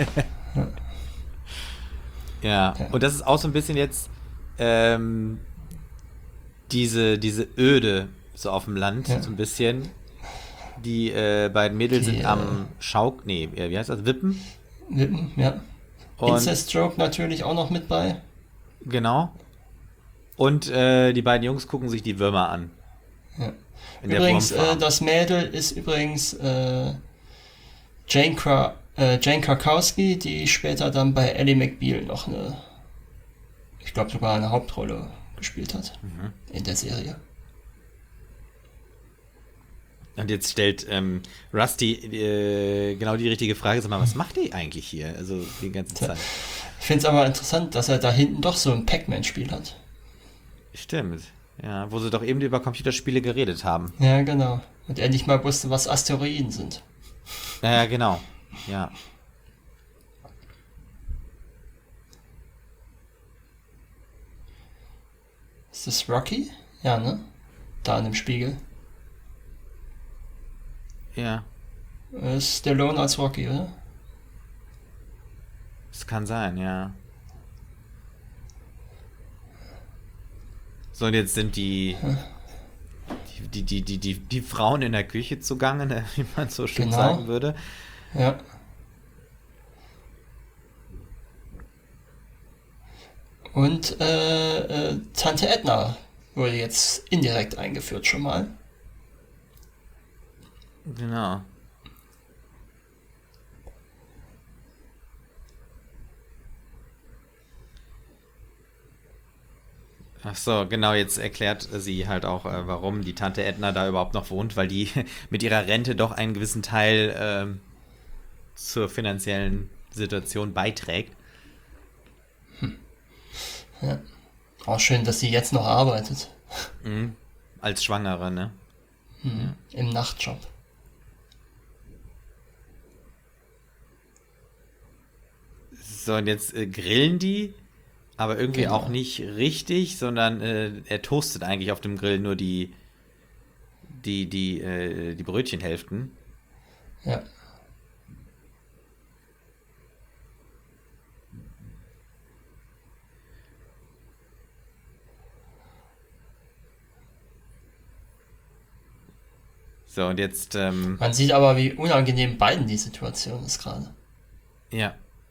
Ja, Ja. und das ist auch so ein bisschen jetzt ähm, diese, diese Öde so auf dem Land, Ja. so ein bisschen. Die äh, beiden Mädels Die, sind am Schauk, nee, äh, wie heißt das, Wippen. Wippen, ja. Und Incest Stroke natürlich auch noch mit bei. genau. Und äh, die beiden Jungs gucken sich die Würmer an. Ja. In der Übrigens, äh, Wurmfarm. das Mädel ist übrigens äh, Jane, Kra äh, Jane Krakowski, die später dann bei Ellie McBeal noch eine, ich glaube sogar eine Hauptrolle gespielt hat Mhm. in der Serie. Und jetzt stellt ähm, Rusty äh, genau die richtige Frage, sag mal, was macht die eigentlich hier? Also die ganze Zeit. Ich finde es aber interessant, dass er da hinten doch so ein Pac-Man-Spiel hat. Stimmt. Ja, wo sie doch eben über Computerspiele geredet haben. Ja, genau. Und er nicht mal wusste, was Asteroiden sind. Ja, ja, genau. Ja. Ist das Rocky? Ja, ne? Da an dem Spiegel. Ja. Ist Stallone als Rocky, oder? Das kann sein, ja. So, und jetzt sind die, die, die, die, die, die Frauen in der Küche zugange, ne, wie man so schön Genau. sagen würde. Ja. Und äh, äh, Tante Edna wurde jetzt indirekt eingeführt schon mal. Genau. Ach so, genau, jetzt erklärt sie halt auch, äh, warum die Tante Edna da überhaupt noch wohnt, weil die mit ihrer Rente doch einen gewissen Teil ähm, zur finanziellen Situation beiträgt. Ja. Auch schön, dass sie jetzt noch arbeitet. Mhm. Als Schwangere, ne? Mhm. Im Nachtjob. So, und jetzt äh, grillen die, aber irgendwie Genau. auch nicht richtig, sondern äh, er toastet eigentlich auf dem Grill nur die, die, die, äh, die Brötchenhälften. Ja. So, und jetzt, ähm, Man sieht aber, wie unangenehm beiden die Situation ist gerade. ja.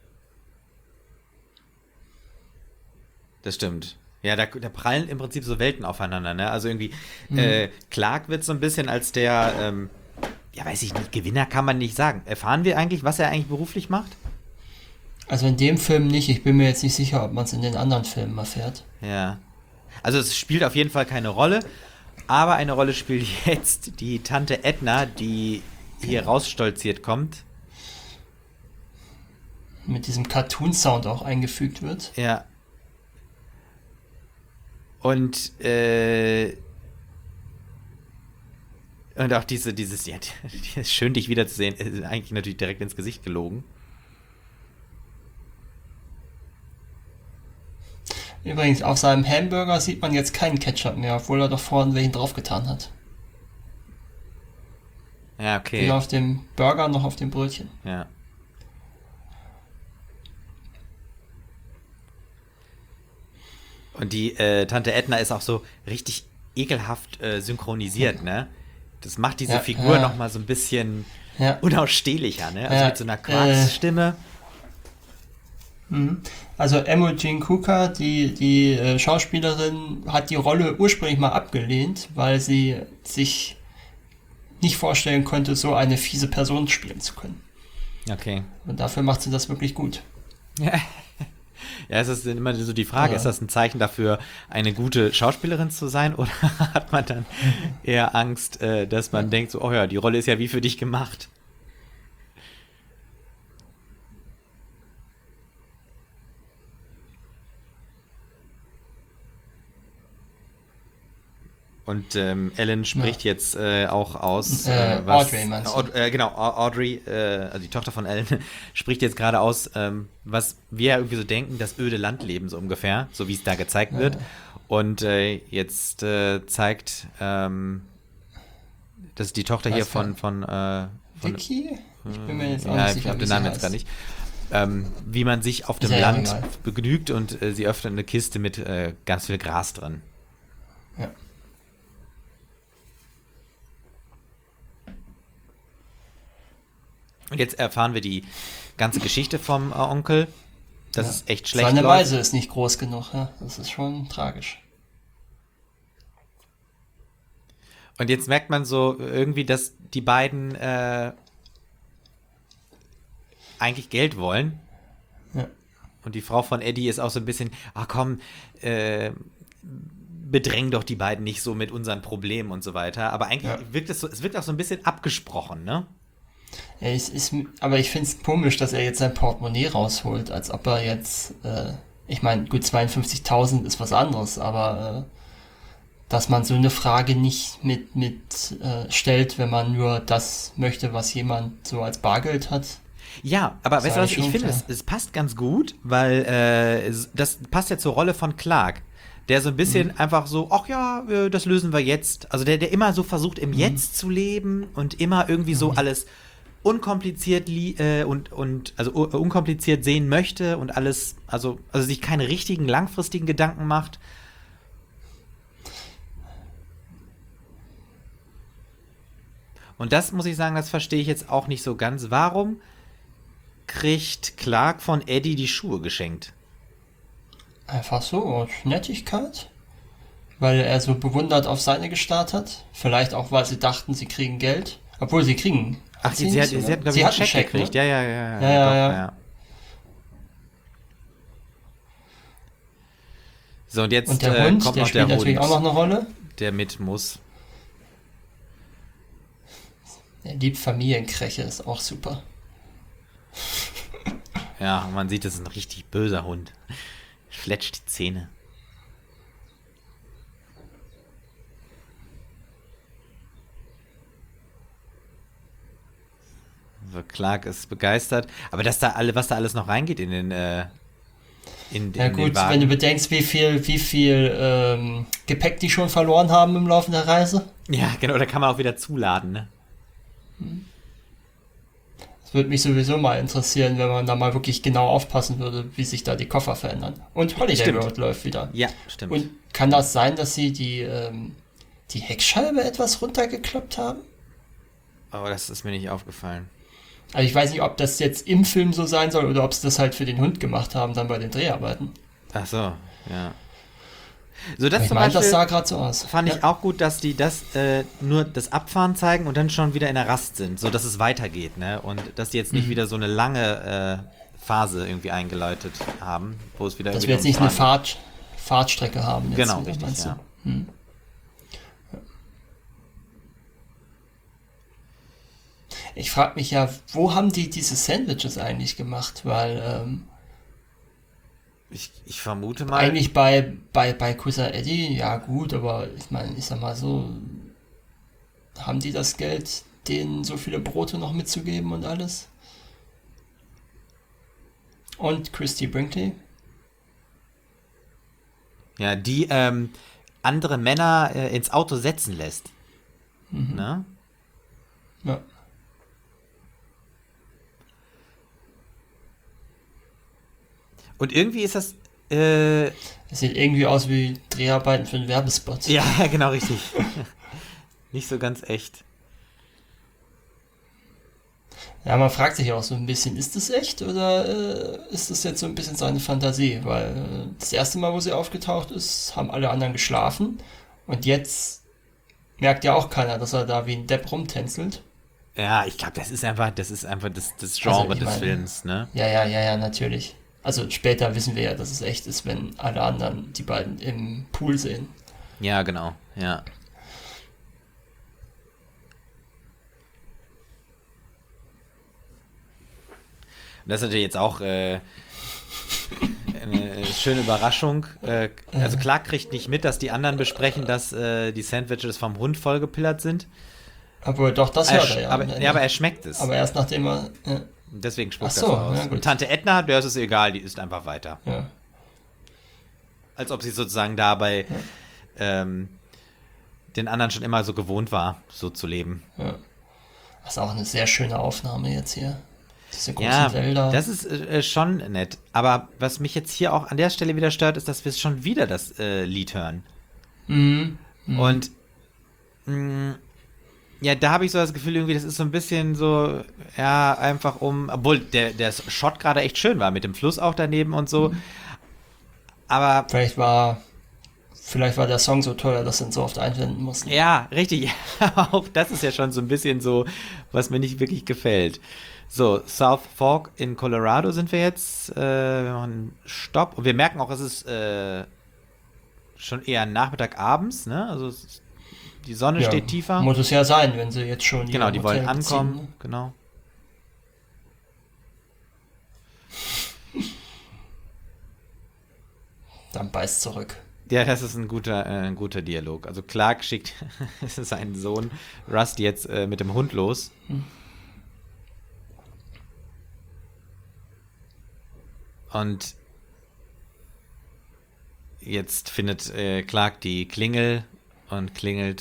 Das stimmt. Ja, da, da prallen im Prinzip so Welten aufeinander, ne? Also irgendwie, Mhm. äh, Clark wird so ein bisschen als der, ähm, ja, weiß ich nicht, Gewinner kann man nicht sagen. Erfahren wir eigentlich, was er eigentlich beruflich macht? Also in dem Film nicht. Ich bin mir jetzt nicht sicher, ob man es in den anderen Filmen erfährt. Ja. Also es spielt auf jeden Fall keine Rolle, aber eine Rolle spielt jetzt die Tante Edna, die hier rausstolziert kommt. Mit diesem Cartoon-Sound auch eingefügt wird. Ja. Und, äh, und auch diese, dieses, ja, die ist schön, dich wiederzusehen, ist eigentlich natürlich direkt ins Gesicht gelogen. Übrigens, auf seinem Hamburger sieht man jetzt keinen Ketchup mehr, obwohl er doch vorhin welchen draufgetan hat. Ja, okay. Weder auf dem Burger noch auf dem Brötchen. Ja. Und die äh, Tante Edna ist auch so richtig ekelhaft äh, synchronisiert, ne? Das macht diese Ja, Figur ja. noch mal so ein bisschen Ja. unausstehlicher, ne? Also Ja, mit so einer Quarkstimme. Mhm. Also Imogen Cooker, die, die äh, Schauspielerin, hat die Rolle ursprünglich mal abgelehnt, weil sie sich nicht vorstellen konnte, so eine fiese Person spielen zu können. Okay. Und dafür macht sie das wirklich gut. Ja, es ist immer so die Frage, Ja. ist das ein Zeichen dafür, eine gute Schauspielerin zu sein, oder hat man dann eher Angst, äh, dass man denkt, so, oh ja, die Rolle ist ja wie für dich gemacht. Und ähm, Ellen spricht jetzt äh, auch aus, Äh, äh, was, Audrey meinst du? Aud äh, genau, Au- Audrey, äh, also die Tochter von Ellen, spricht jetzt gerade aus, ähm, was wir ja irgendwie so denken, das öde Landleben so ungefähr, so wie es da gezeigt wird. Und äh, jetzt äh, zeigt, ähm, das ist die Tochter hier Was von, für- von, äh, von Vicky? Ich bin mir jetzt auch ja, nicht ich sicher, habe wie den sie Namen jetzt heißt. gar nicht. Ähm, wie man sich auf dem Ist ja Land egal. begnügt, und äh, sie öffnet eine Kiste mit äh, ganz viel Gras drin. Ja. Und jetzt erfahren wir die ganze Geschichte vom äh, Onkel, dass Ja. es echt schlecht Seine läuft. Weise ist nicht groß genug, ja? Das ist schon tragisch. Und jetzt merkt man so irgendwie, dass die beiden äh, eigentlich Geld wollen. Ja. Und die Frau von Eddie ist auch so ein bisschen, ach komm, äh, bedräng doch die beiden nicht so mit unseren Problemen und so weiter. Aber eigentlich Ja. wirkt es so, es wirkt auch so ein bisschen abgesprochen, ne? Ja, es ist, aber ich finde es komisch, dass er jetzt sein Portemonnaie rausholt, als ob er jetzt, äh, ich meine, gut, zweiundfünfzigtausend ist was anderes, aber äh, dass man so eine Frage nicht mit, mit äh, stellt, wenn man nur das möchte, was jemand so als Bargeld hat. Ja, aber weißt du was, eigentlich ich schon finde, klar. es, es passt ganz gut, weil äh, es, das passt ja zur Rolle von Clark, der so ein bisschen Mhm. einfach so, ach ja, äh, das lösen wir jetzt. Also der, der immer so versucht, im Mhm. Jetzt zu leben und immer irgendwie so Mhm. alles unkompliziert li äh, und, und also u- unkompliziert sehen möchte und alles, also, also sich keine richtigen langfristigen Gedanken macht. Und das muss ich sagen, das verstehe ich jetzt auch nicht so ganz. Warum kriegt Clark von Eddie die Schuhe geschenkt? Einfach so, aus Nettigkeit. Weil er so bewundert auf seine gestarrt hat. Vielleicht auch, weil sie dachten, sie kriegen Geld. Obwohl sie kriegen. Ach, Hat sie, sie, nicht hat, sie sogar? hat, glaube Sie ich, einen hat einen Scheck Scheck, gekriegt. ne? Ja, ja, ja. Ja, ja, doch, ja. So, und jetzt Und der äh, Hund, kommt der noch spielt der natürlich Hund, auch noch eine Rolle. der mit muss. Er liebt Familienkräche, ist auch super. Ja, und man sieht, das ist ein richtig böser Hund. Fletscht die Zähne. So, Clark ist begeistert. Aber dass da alle, was da alles noch reingeht in den, äh, in, Ja in den gut, Wagen. wenn du bedenkst, wie viel, wie viel ähm, Gepäck die schon verloren haben im Laufe der Reise. Ja, genau, da kann man auch wieder zuladen, ne? Das würde mich sowieso mal interessieren, wenn man da mal wirklich genau aufpassen würde, wie sich da die Koffer verändern. Und Holiday Stimmt. Road läuft wieder. Ja, stimmt. Und kann das sein, dass sie die, ähm, die Heckscheibe etwas runtergeklappt haben? Oh, das ist mir nicht aufgefallen. Also ich weiß nicht, ob das jetzt im Film so sein soll oder ob sie das halt für den Hund gemacht haben, dann bei den Dreharbeiten. Ach so, ja. So, das Aber ich zum meine, das Beispiel sah gerade so aus. fand Ja. ich auch gut, dass die das äh, nur das Abfahren zeigen und dann schon wieder in der Rast sind, so dass es weitergeht, ne? Und dass die jetzt nicht Mhm. wieder so eine lange äh, Phase irgendwie eingeläutet haben, wo es wieder Dass irgendwie wir jetzt nicht ums eine Fahren Fahrt, Fahrtstrecke haben. Jetzt Genau, wieder, richtig, meinst du? ja. Hm. Ich frage mich ja, wo haben die diese Sandwiches eigentlich gemacht? Weil ähm, Ich, ich vermute mal. eigentlich bei, bei, bei Cousin Eddie, ja gut, aber ich meine, ich sag mal so, haben die das Geld, denen so viele Brote noch mitzugeben und alles? Und Christy Brinkley? Ja, die ähm, andere Männer äh, ins Auto setzen lässt. Mhm. Ne? Ja. Und irgendwie ist das. Äh, Das sieht irgendwie aus wie Dreharbeiten für einen Werbespot. ja, genau, richtig. Nicht so ganz echt. Ja, man fragt sich auch so ein bisschen, ist das echt oder äh, ist das jetzt so ein bisschen seine Fantasie? Weil äh, das erste Mal, wo sie aufgetaucht ist, haben alle anderen geschlafen und jetzt merkt ja auch keiner, dass er da wie ein Depp rumtänzelt. Ja, ich glaube, das ist einfach, das ist einfach das, das Genre Also, ich des meine- Films, ne? Ja, ja, ja, ja, natürlich. Also später wissen wir ja, dass es echt ist, wenn alle anderen die beiden im Pool sehen. Ja, genau, ja. Und das ist natürlich jetzt auch äh, eine schöne Überraschung. Äh, also Clark kriegt nicht mit, dass die anderen besprechen, dass äh, die Sandwiches vom Hund vollgepillert sind. Obwohl, doch, das Er hört sch- er ja. aber, am Ende. ja, aber er schmeckt es. Aber erst nachdem er... Ja, Deswegen spuckt Ach er so, so aus. ja, gut. Und Tante Edna, der ist es egal, die isst einfach weiter. ja. Als ob sie sozusagen dabei ähm, den anderen schon immer so gewohnt war, so zu leben. Das ist auch eine sehr schöne Aufnahme jetzt hier. Diese großen Ja, Wälder. das ist äh, schon nett. Aber was mich jetzt hier auch an der Stelle wieder stört, ist, dass wir schon wieder das äh, Lied hören. Mhm. Mhm. Und mh, ja, da habe ich so das Gefühl, irgendwie, das ist so ein bisschen so, ja, einfach um, obwohl der, der Shot gerade echt schön war, mit dem Fluss auch daneben und so. Aber Vielleicht war, vielleicht war der Song so teuer, dass sie ihn so oft einblenden mussten. ja, richtig. Aber auch das ist ja schon so ein bisschen so, was mir nicht wirklich gefällt. So, South Fork in Colorado sind wir jetzt. Äh, wir machen einen Stopp. Und wir merken auch, es ist äh, schon eher Nachmittag abends, ne? Also es ist, die Sonne Ja, steht tiefer. Muss es ja sein, wenn sie jetzt schon Genau, ihr die Hotel wollen beziehen, ankommen. ne? Genau. Dann beißt zurück. Ja, das ist ein guter, äh, ein guter Dialog. Also Clark schickt seinen Sohn Rust jetzt äh, mit dem Hund los. Und jetzt findet äh, Clark die Klingel und klingelt.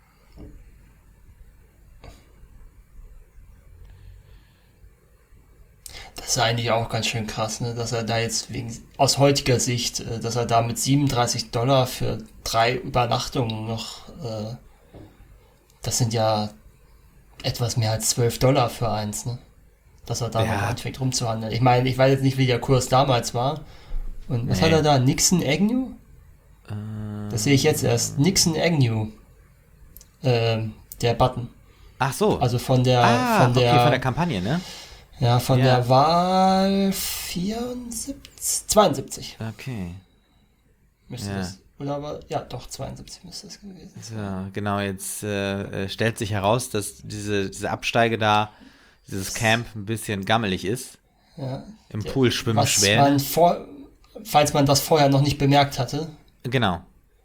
Das ist eigentlich auch ganz schön krass, ne? Dass er da jetzt wegen, aus heutiger Sicht, äh, dass er da mit siebenunddreißig Dollar für drei Übernachtungen noch, äh, das sind ja etwas mehr als zwölf Dollar für eins, ne? Dass er da Ja. noch anfängt rumzuhandeln. Ich meine, ich weiß jetzt nicht, wie der Kurs damals war. Und was Nee. hat er da? Nixon Agnew? Das sehe ich jetzt erst. Nixon Agnew. Ähm, der Button. Ach so. Also von der, ah, von der, okay, von der Kampagne, ne? ja, von Ja. der Wahl vierundsiebzig, zweiundsiebzig Okay. müsste Ja. das. Oder aber, ja, doch, zweiundsiebzig müsste das gewesen sein. So, genau, jetzt äh, äh, stellt sich heraus, dass diese, diese Absteige da, dieses Camp ein bisschen gammelig ist. Ja. Im Pool schwimmen Was Schwäne. man vor, falls man das vorher noch nicht bemerkt hatte. Genau.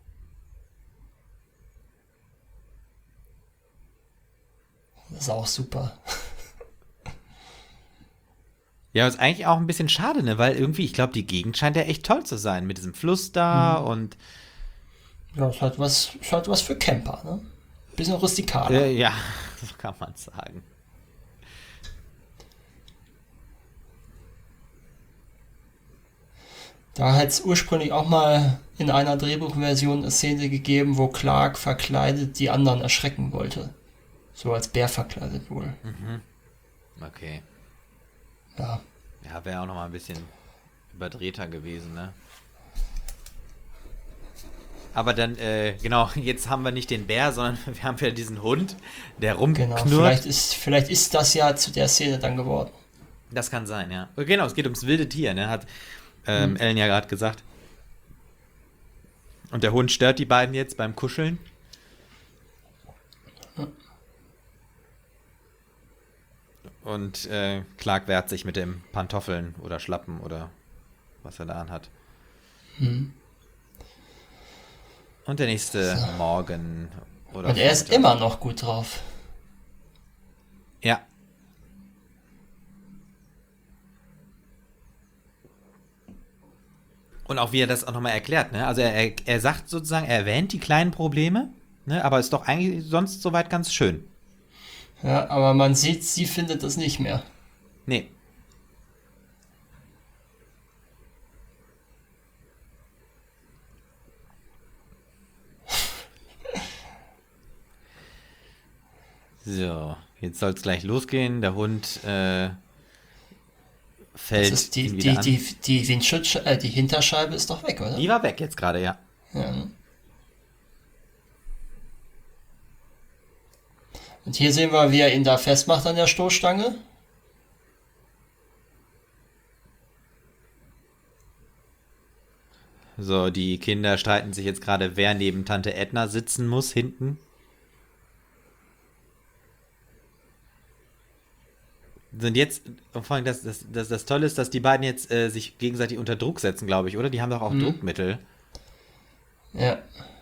Das ist auch super. Ja, ist eigentlich auch ein bisschen schade, ne? Weil irgendwie, ich glaube, die Gegend scheint ja echt toll zu sein. Mit diesem Fluss da Mhm. und Ja, ist halt was, ist halt was für Camper, ne? Bisschen rustikaler. äh, ja, so kann man sagen. Da hätte es ursprünglich auch mal in einer Drehbuchversion eine Szene gegeben, wo Clark verkleidet die anderen erschrecken wollte. So als Bär verkleidet wohl. Okay. Ja. Ja, wäre auch noch mal ein bisschen überdrehter gewesen, ne? Aber dann, äh, genau, jetzt haben wir nicht den Bär, sondern wir haben wieder diesen Hund, der Genau, rumknurrt. vielleicht ist, vielleicht ist das ja zu der Szene dann geworden. Das kann sein, ja. Genau, es geht ums wilde Tier, ne? Hat ähm, Ellen ja gerade gesagt. Und der Hund stört die beiden jetzt beim Kuscheln. Und äh, Clark wehrt sich mit dem Pantoffeln oder Schlappen oder was er da anhat. Hm. Und der nächste so. Morgen. Oder Und er ist Vormittag. immer noch gut drauf. Ja. Und auch wie er das auch nochmal erklärt, ne? Also er, er, er sagt sozusagen, er erwähnt die kleinen Probleme, ne? Aber ist doch eigentlich sonst soweit ganz schön. Ja, aber man sieht, sie findet das nicht mehr. Nee. So, jetzt soll es gleich losgehen. Der Hund äh, fällt Das ist die, ihn die, wieder an. die, die Windschutzscheibe, äh, die Hinterscheibe ist doch weg, oder? Die war weg jetzt gerade, ja. Ja. Ne? Und hier sehen wir, wie er ihn da festmacht an der Stoßstange. So, die Kinder streiten sich jetzt gerade, wer neben Tante Edna sitzen muss, hinten. Sind jetzt, vor allem das, das, das, das Tolle ist, dass die beiden jetzt äh, sich gegenseitig unter Druck setzen, glaube ich, oder? Die haben doch auch Mhm. Druckmittel. Ja.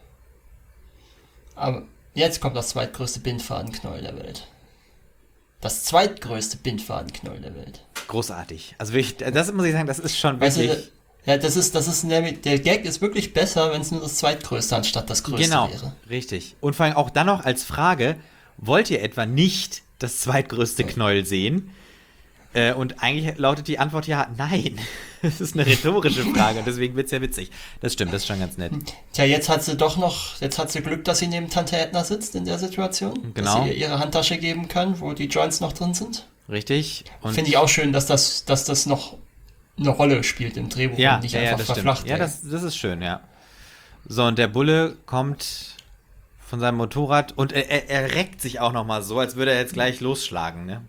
Aber jetzt kommt das zweitgrößte Bindfadenknäuel der Welt. Das zweitgrößte Bindfadenknäuel der Welt. Großartig. Also wirklich, das muss ich sagen, das ist schon Weißt wirklich... du, ja, das ist, das ist nämlich, der Gag ist wirklich besser, wenn es nur das zweitgrößte anstatt das größte Genau, wäre. richtig. Und vor allem auch dann noch als Frage, wollt ihr etwa nicht das zweitgrößte Knäuel sehen? Äh, und eigentlich lautet die Antwort ja, nein. Das ist eine rhetorische Frage und deswegen wird's ja witzig. Das stimmt, das ist schon ganz nett. Tja, jetzt hat sie doch noch, jetzt hat sie Glück, dass sie neben Tante Edna sitzt in der Situation. Genau. Dass sie ihr ihre Handtasche geben kann, wo die Joints noch drin sind. Richtig. Und Finde ich auch schön, dass das, dass das noch eine Rolle spielt im Drehbuch ja, und nicht ja, ja, einfach das verflacht stimmt. Ja, wird. das, das ist schön, ja. So, und der Bulle kommt von seinem Motorrad und er, er, er reckt sich auch noch mal so, als würde er jetzt gleich losschlagen, ne?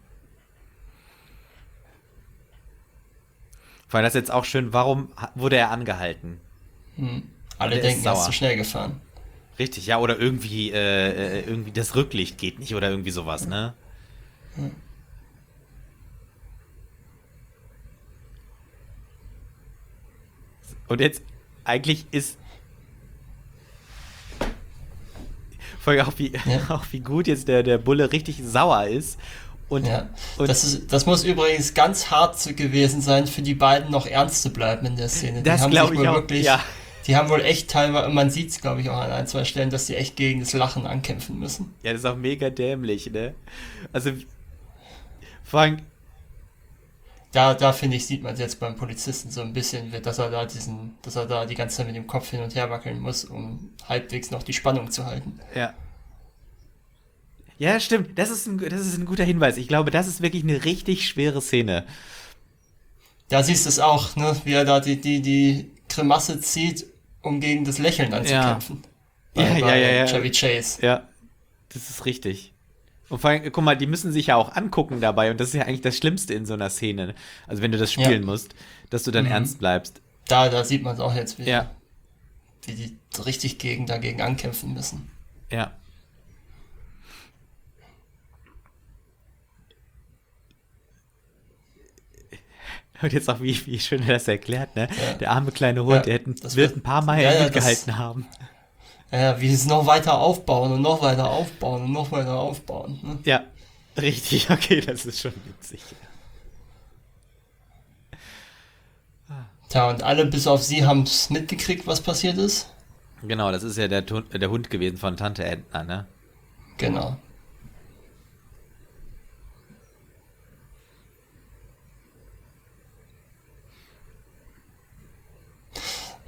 Vor allem das ist jetzt auch schön, warum ha- wurde er angehalten? Hm. Alle Der ist denken, er ist sauer. zu schnell gefahren. Richtig, ja, oder irgendwie, äh, äh, irgendwie das Rücklicht geht nicht oder irgendwie sowas, ne? Und jetzt, eigentlich ist vor allem auch wie, Ja. auch wie gut jetzt der, der Bulle richtig sauer ist. Und, Ja. und Das, ist, das muss übrigens ganz hart zu- gewesen sein, für die beiden noch ernst zu bleiben in der Szene. Das die haben glaub sich ich wohl auch, wirklich, ja. Die haben wohl echt teilweise, man sieht es glaube ich auch an ein, zwei Stellen, dass die echt gegen das Lachen ankämpfen müssen. ja, das ist auch mega dämlich, ne? Also, vor allem, Da, da finde ich, sieht man es jetzt beim Polizisten so ein bisschen, dass er da diesen, dass er da die ganze Zeit mit dem Kopf hin und her wackeln muss, um halbwegs noch die Spannung zu halten. ja. Ja, stimmt. Das ist, ein, das ist ein guter Hinweis. Ich glaube, das ist wirklich eine richtig schwere Szene. Da siehst du es auch, ne, wie er da die, die, die Grimasse zieht, um gegen das Lächeln anzukämpfen. Ja, Bei- ja, bei ja, ja. Chevy Chase. Ja, das ist richtig. Und vor allem, guck mal, die müssen sich ja auch angucken dabei und das ist ja eigentlich das Schlimmste in so einer Szene. Also wenn du das spielen Ja. musst, dass du dann Mhm. ernst bleibst. Da, da sieht man es auch jetzt, wie, Ja, wie die so richtig gegen, dagegen ankämpfen müssen. ja. Und jetzt auch, wie, wie schön er das erklärt, ne? Ja. Der arme kleine Hund, Ja, der hätten, das wird wird- ein paar Meilen ja, ja, mitgehalten das- haben. Ja, wie sie es noch weiter aufbauen und noch weiter aufbauen und noch weiter aufbauen. Ne? Ja, richtig, okay, das ist schon witzig. Tja, und alle bis auf sie haben es mitgekriegt, was passiert ist. Genau, das ist ja der, Tun- der Hund gewesen von Tante Edna, ne? Genau.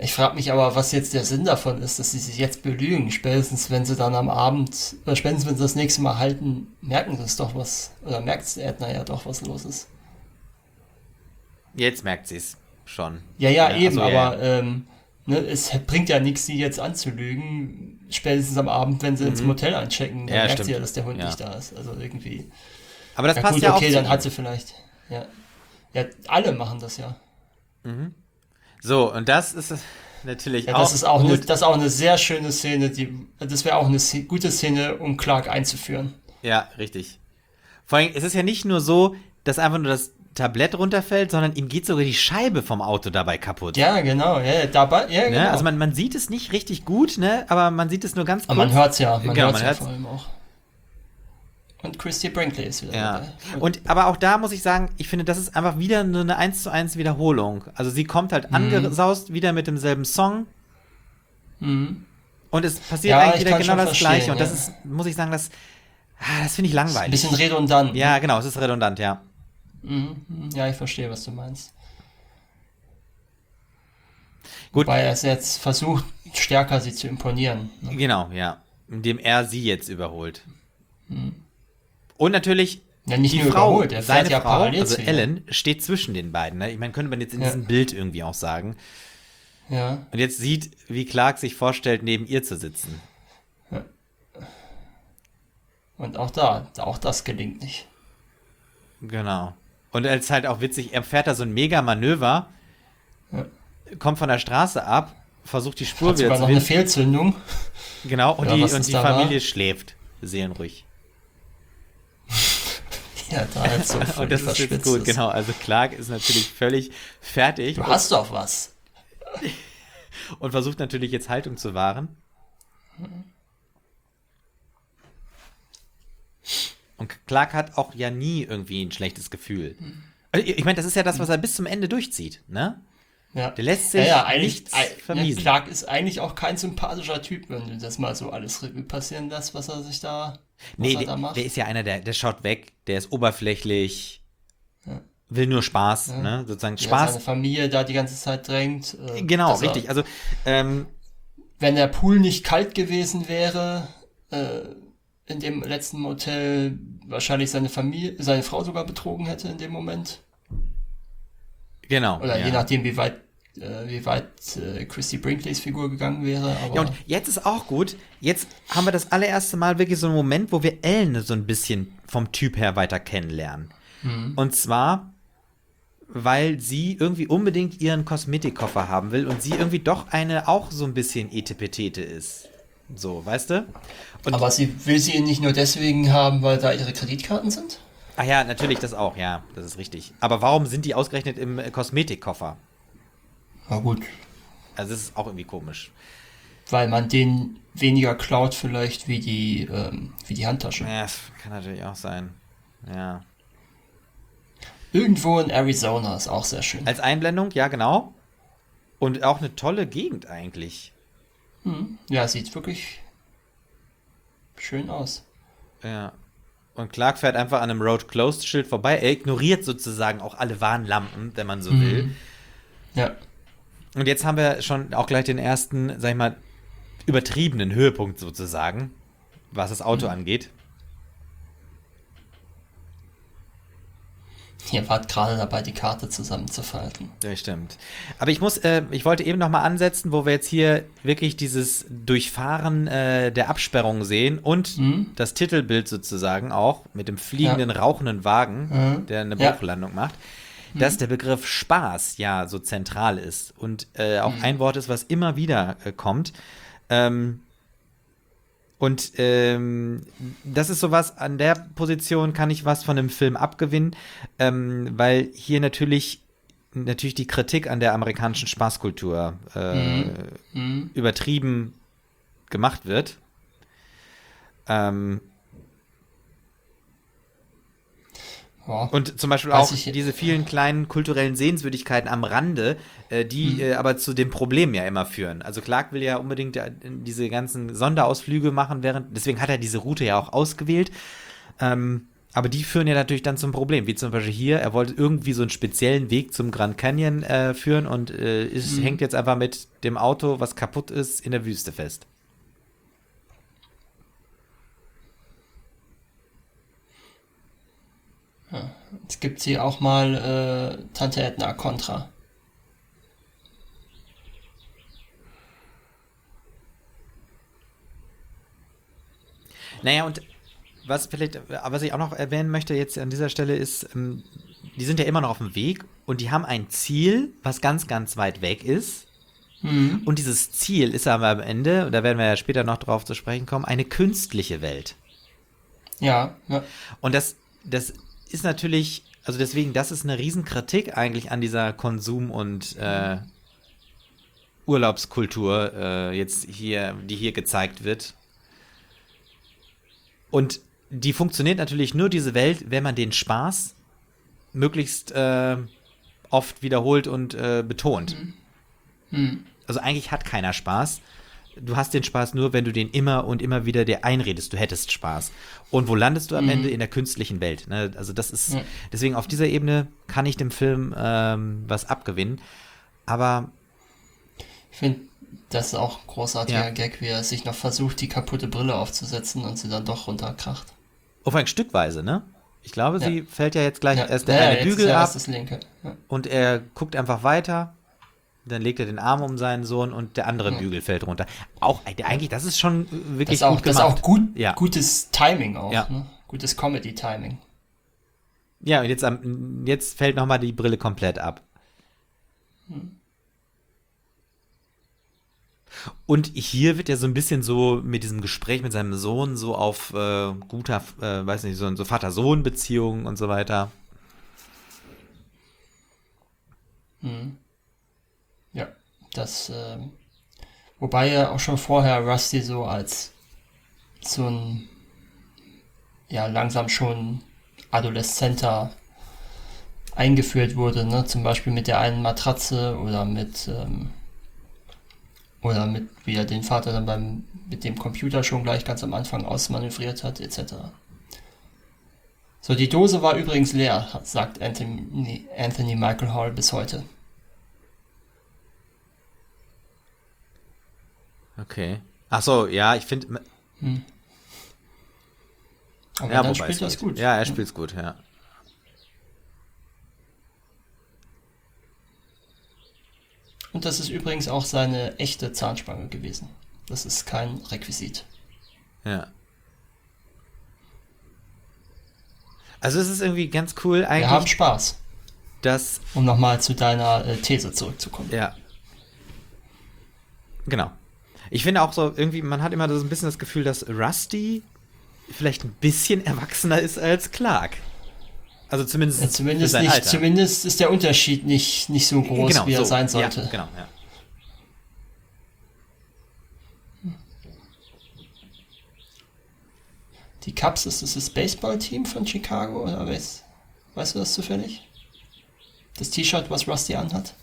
Ich frage mich aber, was jetzt der Sinn davon ist, dass sie sich jetzt belügen. Spätestens, wenn sie dann am Abend, oder spätestens, wenn sie das nächste Mal halten, merken sie es doch was, oder merkt Edna ja doch, was los ist. Jetzt merkt sie es schon. Ja, ja, ja eben, also, ja, aber ja. Ähm, ne, es bringt ja nichts, sie jetzt anzulügen. Spätestens am Abend, wenn sie mhm. ins Motel einchecken, dann ja, merkt stimmt. sie ja, dass der Hund ja. nicht da ist. Also irgendwie. Aber das ja, passt gut, ja okay, auch dann zu hat sie vielleicht. Ja. ja, alle machen das ja. Mhm. So, und das ist natürlich ja, auch das ist auch gut. eine, das ist auch eine sehr schöne Szene, die, das wäre auch eine Sz- gute Szene, um Clark einzuführen. Ja, richtig. Vor allem, es ist ja nicht nur so, dass einfach nur das Tablett runterfällt, sondern ihm geht sogar die Scheibe vom Auto dabei kaputt. Ja, genau, ja, dabei, ja, genau. Ne? Also man, man sieht es nicht richtig gut, ne? Aber man sieht es nur ganz kurz. Aber man hört es ja, man genau, hört es man ja hört's. vor allem auch. Und Christy Brinkley ist wieder Ja. dabei. Und aber auch da muss ich sagen, ich finde, das ist einfach wieder nur eine eins zu eins Wiederholung. Also sie kommt halt Mhm. angesaust wieder mit demselben Song Mhm. und es passiert Ja, eigentlich ich wieder kann genau schon das verstehen, Gleiche. Und das ja. ist, muss ich sagen, das, ah, das finde ich Ein langweilig. bisschen redundant. Ja, genau, es ist redundant, ja. Mhm. Ja, ich verstehe, was du meinst. Gut. Wobei er es jetzt versucht, stärker sie zu imponieren. Ne? Genau, ja. Indem er sie jetzt überholt. Und natürlich Ja, nicht die nur Frau, überholt, er fährt seine ja Frau, parallel also zu ihr. Ellen, steht zwischen den beiden. Ne? Ich meine, könnte man jetzt in Ja. diesem Bild irgendwie auch sagen. Ja. Und jetzt sieht, wie Clark sich vorstellt, neben ihr zu sitzen. Und auch da, auch das gelingt nicht. Genau. Und es ist halt auch witzig, er fährt da so ein Mega-Manöver, Ja. kommt von der Straße ab, versucht die Spur Hat wieder sogar zu noch eine finden. Fehlzündung. Genau, und Oder die, was und es die da Familie war. schläft seelenruhig. Ja, da halt so Und völlig das ist jetzt verschwitzt gut, ist. genau. Also Clark ist natürlich völlig fertig Du hast doch was. und versucht natürlich jetzt Haltung zu wahren. Und Clark hat auch ja nie irgendwie ein schlechtes Gefühl. Also, ich meine, das ist ja das, was er bis zum Ende durchzieht, ne? Ja. Der lässt sich ja, ja, eigentlich, nichts ein- vermiesen. Ja, Clark ist eigentlich auch kein sympathischer Typ, wenn du das mal so alles Revue passieren lässt, was er sich da, was Nee, er da der, macht. der ist ja einer, der, der schaut weg, der ist oberflächlich, Ja. will nur Spaß, Ja. ne? Sozusagen Der Spaß. seine Familie da die ganze Zeit drängt. Äh, Genau, dass er- richtig. Also, ähm, Wenn der Pool nicht kalt gewesen wäre, äh, in dem letzten Motel wahrscheinlich seine Familie, seine Frau sogar betrogen hätte in dem Moment. genau. Oder ja. je nachdem, wie weit, äh, wie weit äh, Christy Brinkleys Figur gegangen wäre. Aber Ja, und jetzt ist auch gut, jetzt haben wir das allererste Mal wirklich so einen Moment, wo wir Ellen so ein bisschen vom Typ her weiter kennenlernen. Mhm. Und zwar, weil sie irgendwie unbedingt ihren Kosmetikkoffer haben will und sie irgendwie doch eine auch so ein bisschen Etepetete ist. So, weißt du? Und, aber sie will sie ihn nicht nur deswegen haben, weil da ihre Kreditkarten sind? ah ja, natürlich das auch, ja, das ist richtig. Aber warum sind die ausgerechnet im äh, Kosmetikkoffer? Na gut. Also, das ist auch irgendwie komisch. Weil man den weniger klaut vielleicht wie die, ähm, wie die Handtasche. Ja, das kann natürlich auch sein. Ja. Irgendwo in Arizona ist auch sehr schön. Als Einblendung, ja, genau. Und auch eine tolle Gegend eigentlich. Mhm. Ja, sieht wirklich schön aus. Ja. Und Clark fährt einfach an einem Road Closed Schild vorbei. Er ignoriert sozusagen auch alle Warnlampen, wenn man so will. Mhm. Ja. Und jetzt haben wir schon auch gleich den ersten, sag ich mal, übertriebenen Höhepunkt sozusagen, was das Auto Mhm. angeht. Ihr wart gerade dabei, die Karte zusammenzufalten. Ja, stimmt. Aber ich muss, äh, ich wollte eben noch mal ansetzen, wo wir jetzt hier wirklich dieses Durchfahren äh, der Absperrung sehen und Mhm. das Titelbild sozusagen auch mit dem fliegenden, rauchenden Wagen, Mhm. der eine Ja. Bruchlandung macht, dass der Begriff Spaß ja so zentral ist und äh, auch Mhm. ein Wort ist, was immer wieder äh, kommt. Ähm, Und ähm, das ist sowas, an der Position kann ich was von dem Film abgewinnen, ähm, weil hier natürlich, natürlich die Kritik an der amerikanischen Spaßkultur äh, Mhm. Mhm. übertrieben gemacht wird. Ähm, Ja. und zum Beispiel Weiß auch ich- diese vielen kleinen kulturellen Sehenswürdigkeiten am Rande, äh, die äh, aber zu dem Problem ja immer führen. Also Clark will ja unbedingt äh, diese ganzen Sonderausflüge machen, während deswegen hat er diese Route ja auch ausgewählt. Ähm, Aber die führen ja natürlich dann zum Problem, wie zum Beispiel hier, er wollte irgendwie so einen speziellen Weg zum Grand Canyon äh, führen und äh, ist, Mhm. hängt jetzt einfach mit dem Auto, was kaputt ist, in der Wüste fest. Jetzt gibt hier auch mal äh, Tante Edna Contra. Naja, und was vielleicht, was ich auch noch erwähnen möchte jetzt an dieser Stelle ist, ähm, die sind ja immer noch auf dem Weg und die haben ein Ziel, was ganz, ganz weit weg ist. Mhm. Und dieses Ziel ist aber am Ende, und da werden wir ja später noch drauf zu sprechen kommen, eine künstliche Welt. Ja, ja. Und das, das ist natürlich, also deswegen, das ist eine Riesenkritik eigentlich an dieser Konsum- und äh, Urlaubskultur äh, jetzt hier, die hier gezeigt wird. Und die funktioniert natürlich nur, diese Welt, wenn man den Spaß möglichst äh, oft wiederholt und äh, betont. Mhm. Also eigentlich hat keiner Spaß. Du hast den Spaß nur, wenn du den immer und immer wieder dir einredest, du hättest Spaß. Und wo landest du am Mhm. Ende? In der künstlichen Welt. Ne? Also das ist, Ja. deswegen auf dieser Ebene kann ich dem Film ähm, was abgewinnen. Aber Ich finde, das ist auch ein großartiger Ja. Gag, wie er sich noch versucht, die kaputte Brille aufzusetzen und sie dann doch runterkracht. auf ein Stückweise, ne? Ich glaube, Ja. sie fällt ja jetzt gleich Ja, erst der ja, eine jetzt Bügel ist ja ab erst das linke. Ja. und er guckt einfach weiter. Dann legt er den Arm um seinen Sohn und der andere Ja. Bügel fällt runter. Auch eigentlich, das ist schon Das wirklich ist auch, gut das ist gemacht. auch gut, Ja. gutes Timing auch, Ja. ne? Gutes Comedy-Timing. Ja, und jetzt, am- jetzt fällt nochmal die Brille komplett ab. Und hier wird er so ein bisschen so mit diesem Gespräch mit seinem Sohn so auf äh, guter, äh, weiß nicht, so, so Vater-Sohn-Beziehungen und so weiter. Ja, das, ähm, wobei ja auch schon vorher Rusty so als so ein, ja, langsam schon Adoleszenter eingeführt wurde, ne? Zum Beispiel mit der einen Matratze oder mit, ähm, oder mit, wie er den Vater dann beim, mit dem Computer schon gleich ganz am Anfang ausmanövriert hat, et cetera. So, die Dose war übrigens leer, sagt Anthony, Anthony Michael Hall bis heute. Okay. Ach so, ja, ich finde, Aber ja, dann wobei spielt es das geht. gut. Ja, er spielt's gut, ja. Und das ist übrigens auch seine echte Zahnspange gewesen. Das ist kein Requisit. Ja. Also es ist irgendwie ganz cool Wir haben eigentlich, Spaß, dass, um nochmal zu deiner äh, These zurückzukommen. ja, genau. Ich finde auch so, irgendwie, man hat immer so ein bisschen das Gefühl, dass Rusty vielleicht ein bisschen erwachsener ist als Clark. Also zumindest, Ja, für zumindest, sein nicht, Alter. zumindest ist der Unterschied nicht, nicht so groß, Genau, wie er so. sein sollte. Ja, genau, ja. Die Cubs, ist das das Baseballteam von Chicago oder was? Weißt du das zufällig? Das T-Shirt, was Rusty anhat?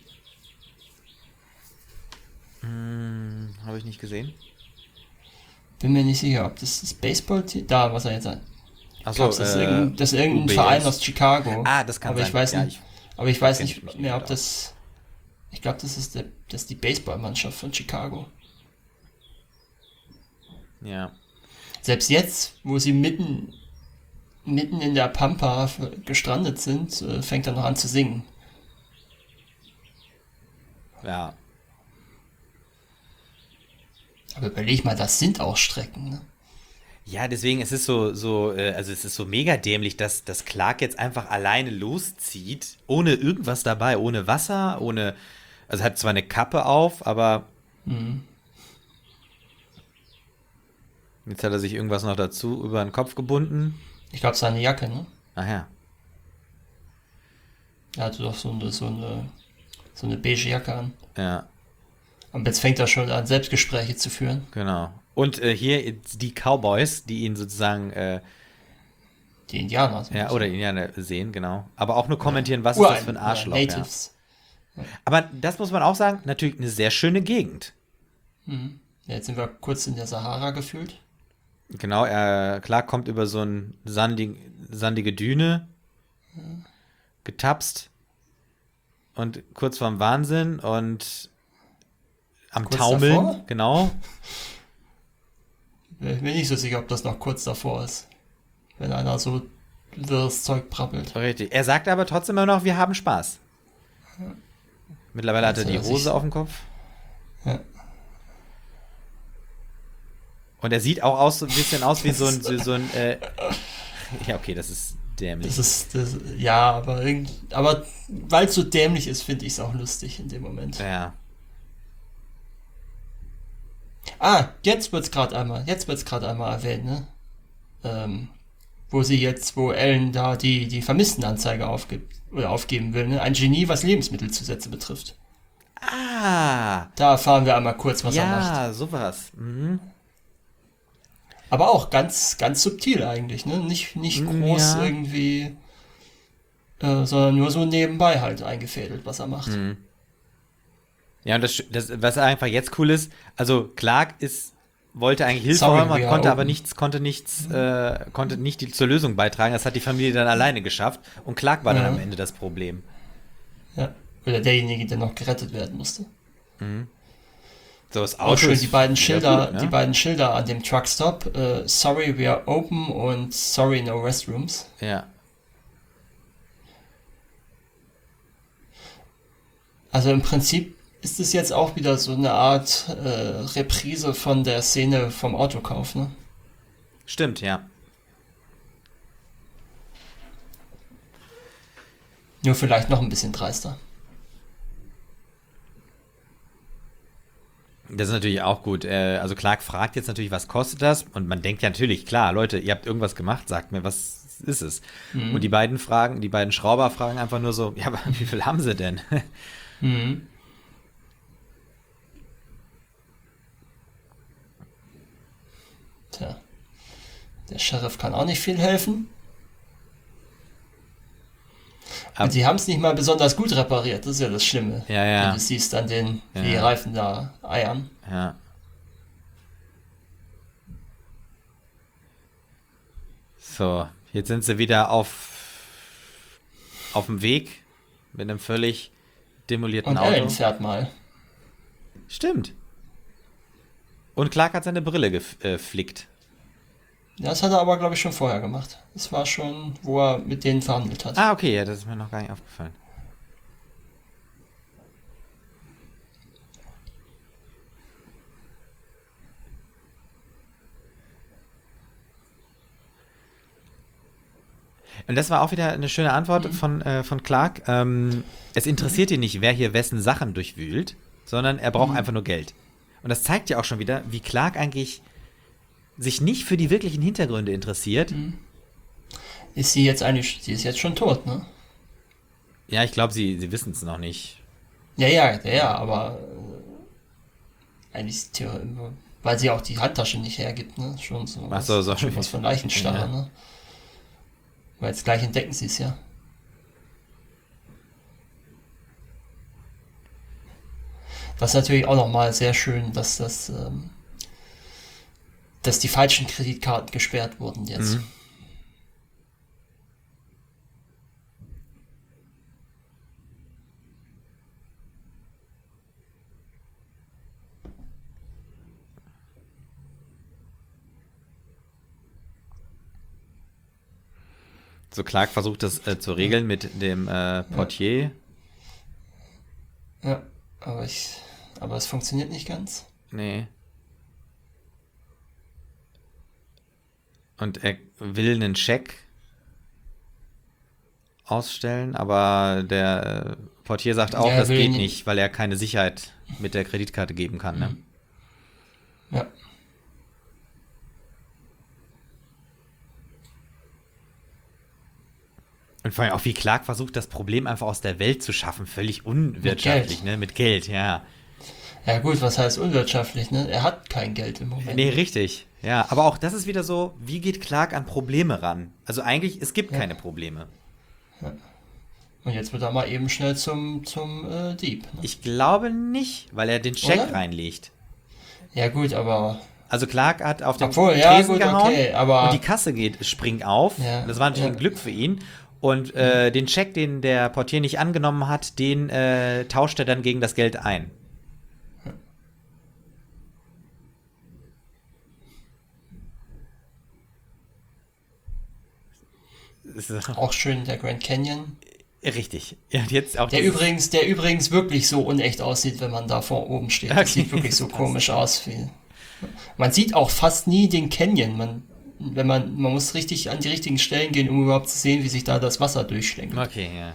Hm, habe ich nicht gesehen. Bin mir nicht sicher, ob das das Baseballteam. Da, was er jetzt sagt. Achso, Cubs, das ist irgendein, das ist irgendein U B S. Verein aus Chicago. Ah, das kann aber sein. Ich weiß Ja, nicht, ich- aber ich weiß kenn nicht ich mich mehr, nicht ob mit das. Ich glaube, das ist der, das ist die Baseballmannschaft von Chicago. Ja. Selbst jetzt, wo sie mitten, mitten in der Pampa f- gestrandet sind, äh, fängt er noch an zu singen. Ja. Aber überleg mal, das sind auch Strecken. Ne? Ja, deswegen, es ist so, so, äh, also es ist so mega dämlich, dass, dass Clark jetzt einfach alleine loszieht, ohne irgendwas dabei, ohne Wasser, ohne, also hat zwar eine Kappe auf, aber jetzt hat er sich irgendwas noch dazu über den Kopf gebunden. Ich glaube, seine Jacke, ne? Ach ja. Er hatte doch so eine, so eine, so eine beige Jacke an. Ja, Und jetzt fängt er schon an, Selbstgespräche zu führen. genau. Und äh, hier die Cowboys, die ihn sozusagen, äh, Die Indianer. sind ja, das. oder ihn ja sehen, genau. Aber auch nur kommentieren, was ist das für ein Urein- Arschloch. ja, Ja. Natives. Aber das muss man auch sagen, natürlich eine sehr schöne Gegend. Ja, jetzt sind wir kurz in der Sahara gefühlt. Genau, er, Clark kommt über so eine sandig, sandige Düne, getapst und kurz vorm Wahnsinn und am Kurz Taumeln, davor? genau. Ich bin nicht so sicher, ob das noch kurz davor ist. Wenn einer so wirres Zeug brabbelt. Richtig. Er sagt aber trotzdem immer noch, wir haben Spaß. Mittlerweile hat er Also, die dass Hose ich- auf dem Kopf. Ja. Und er sieht auch aus, so ein bisschen aus wie so ein, so, so ein äh, ja, okay, das ist dämlich. Das ist, das, ja, aber, irgend- aber weil es so dämlich ist, finde ich es auch lustig in dem Moment. Ja. Ah, jetzt wird's gerade einmal, jetzt wird's gerade einmal erwähnt, ne? Ähm, wo sie jetzt, wo Ellen da die, die Vermisstenanzeige aufgibt, oder aufgeben will, ne? Ein Genie, was Lebensmittelzusätze betrifft. Ah, Da erfahren wir einmal kurz, was er macht. ja, sowas. Mhm. Aber auch ganz, ganz subtil eigentlich, ne? Nicht, nicht Mm, groß ja. irgendwie, äh, sondern nur so nebenbei halt eingefädelt, was er macht. Mhm. Ja, und das, das, was einfach jetzt cool ist, also Clark ist, wollte eigentlich Hilfe Sorry, haben, we are konnte aber open. nichts, konnte nichts, äh, konnte nicht die, zur Lösung beitragen. Das hat die Familie dann alleine geschafft und Clark war dann Ja. am Ende das Problem. Ja. Oder derjenige, der noch gerettet werden musste. So, das Auch Auto schön ist die beiden wieder Schilder, gut, ne? die beiden Schilder an dem Truckstop. Äh, sorry, we are open und sorry, no restrooms. Ja. Also im Prinzip ist es jetzt auch wieder so eine Art äh, Reprise von der Szene vom Autokauf, ne? Stimmt, ja. Nur vielleicht noch ein bisschen dreister. Das ist natürlich auch gut. Äh, Also Clark fragt jetzt natürlich, was kostet das? Und man denkt ja natürlich, klar, Leute, ihr habt irgendwas gemacht, sagt mir, was ist es? Mhm. Und die beiden fragen, die beiden Schrauber fragen einfach nur so, ja, aber wie viel haben sie denn? Mhm. Tja. Der Sheriff kann auch nicht viel helfen. Ab- Und sie haben es nicht mal besonders gut repariert, das ist ja das Schlimme. Ja, ja. Wenn du siehst an den, wie die Ja. Reifen da eiern. Ja. So, jetzt sind sie wieder auf, auf dem Weg mit einem völlig demolierten Und Auto. Ellen fährt mal. Stimmt. Und Clark hat seine Brille geflickt. Das hat er aber, glaube ich, schon vorher gemacht. Das war schon, wo er mit denen verhandelt hat. Ah, okay, ja, das ist mir noch gar nicht aufgefallen. Und das war auch wieder eine schöne Antwort Mhm. von, äh, von Clark. Ähm, es interessiert ihn nicht, wer hier wessen Sachen durchwühlt, sondern er braucht Mhm. einfach nur Geld. Und das zeigt ja auch schon wieder, wie Clark eigentlich sich nicht für die wirklichen Hintergründe interessiert. Mhm. Ist sie jetzt eigentlich, sie ist jetzt schon tot, ne? Ja, ich glaube, sie, sie wissen es noch nicht. Ja, ja, ja, ja, aber äh, eigentlich, ist Theo- weil sie auch die Handtasche nicht hergibt, ne? Schon so, Ach so, so. schon was von Leichenstarre, Ja. ne? Weil jetzt gleich entdecken sie es ja. Was natürlich auch nochmal sehr schön, dass das, ähm, dass die falschen Kreditkarten gesperrt wurden jetzt. Mhm. So, Clark versucht das äh, zu regeln mit dem äh, Portier. Ja, aber ich, aber es funktioniert nicht ganz. Nee. Und er will einen Scheck ausstellen, aber der äh, Portier sagt auch, Ja, er das will geht nicht. nicht, weil er keine Sicherheit mit der Kreditkarte geben kann. Ne? Ja. Und vor allem auch, wie Clark versucht, das Problem einfach aus der Welt zu schaffen. Völlig unwirtschaftlich, Geld. ne? Mit Geld, ja. Ja gut, was heißt unwirtschaftlich, ne? Er hat kein Geld im Moment. Nee, richtig. Ja, aber auch das ist wieder so, wie geht Clark an Probleme ran? Also eigentlich, es gibt Ja. keine Probleme. Und jetzt wird er mal eben schnell zum, zum äh, Dieb. Ne? Ich glaube nicht, weil er den Scheck Oder? reinlegt. Ja gut, aber Also Clark hat auf den Obwohl, ja, Tresen gut, gehauen okay, aber- und die Kasse geht, springt auf. Ja, Das war natürlich ja. ein Glück für ihn. Und äh, den Scheck, den der Portier nicht angenommen hat, den äh, tauscht er dann gegen das Geld ein. Das ist Auch schön der Grand Canyon. richtig. Ja, und jetzt auch Der dieses- übrigens, der übrigens wirklich so unecht aussieht, wenn man da vor oben steht. Das Okay, sieht wirklich so das komisch aus. Wie, man sieht auch fast nie den Canyon. Man, wenn man, man muss richtig an die richtigen Stellen gehen, um überhaupt zu sehen, wie sich da das Wasser durchschlängelt. Okay, ja.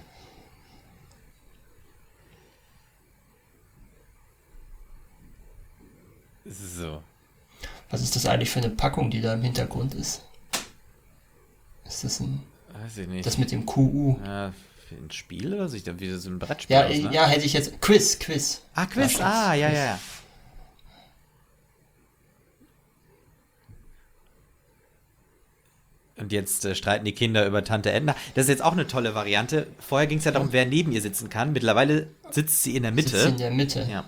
So. Was ist das eigentlich für eine Packung, die da im Hintergrund ist? Ist das ein, Weiß ich nicht. das mit dem Q U? Ja, für ein Spiel oder sieht dann wieder so ein Brettspiel Ja, aus, ne? ja, hätte ich jetzt. Quiz, Quiz. Ah, Quiz. steht's. Ah, ja, Quiz. ja, ja. Und jetzt äh, streiten die Kinder über Tante Edna. Das ist jetzt auch eine tolle Variante. Vorher ging es ja darum, wer neben ihr sitzen kann. Mittlerweile sitzt sie in der Mitte. Sitzt in der Mitte. Ja.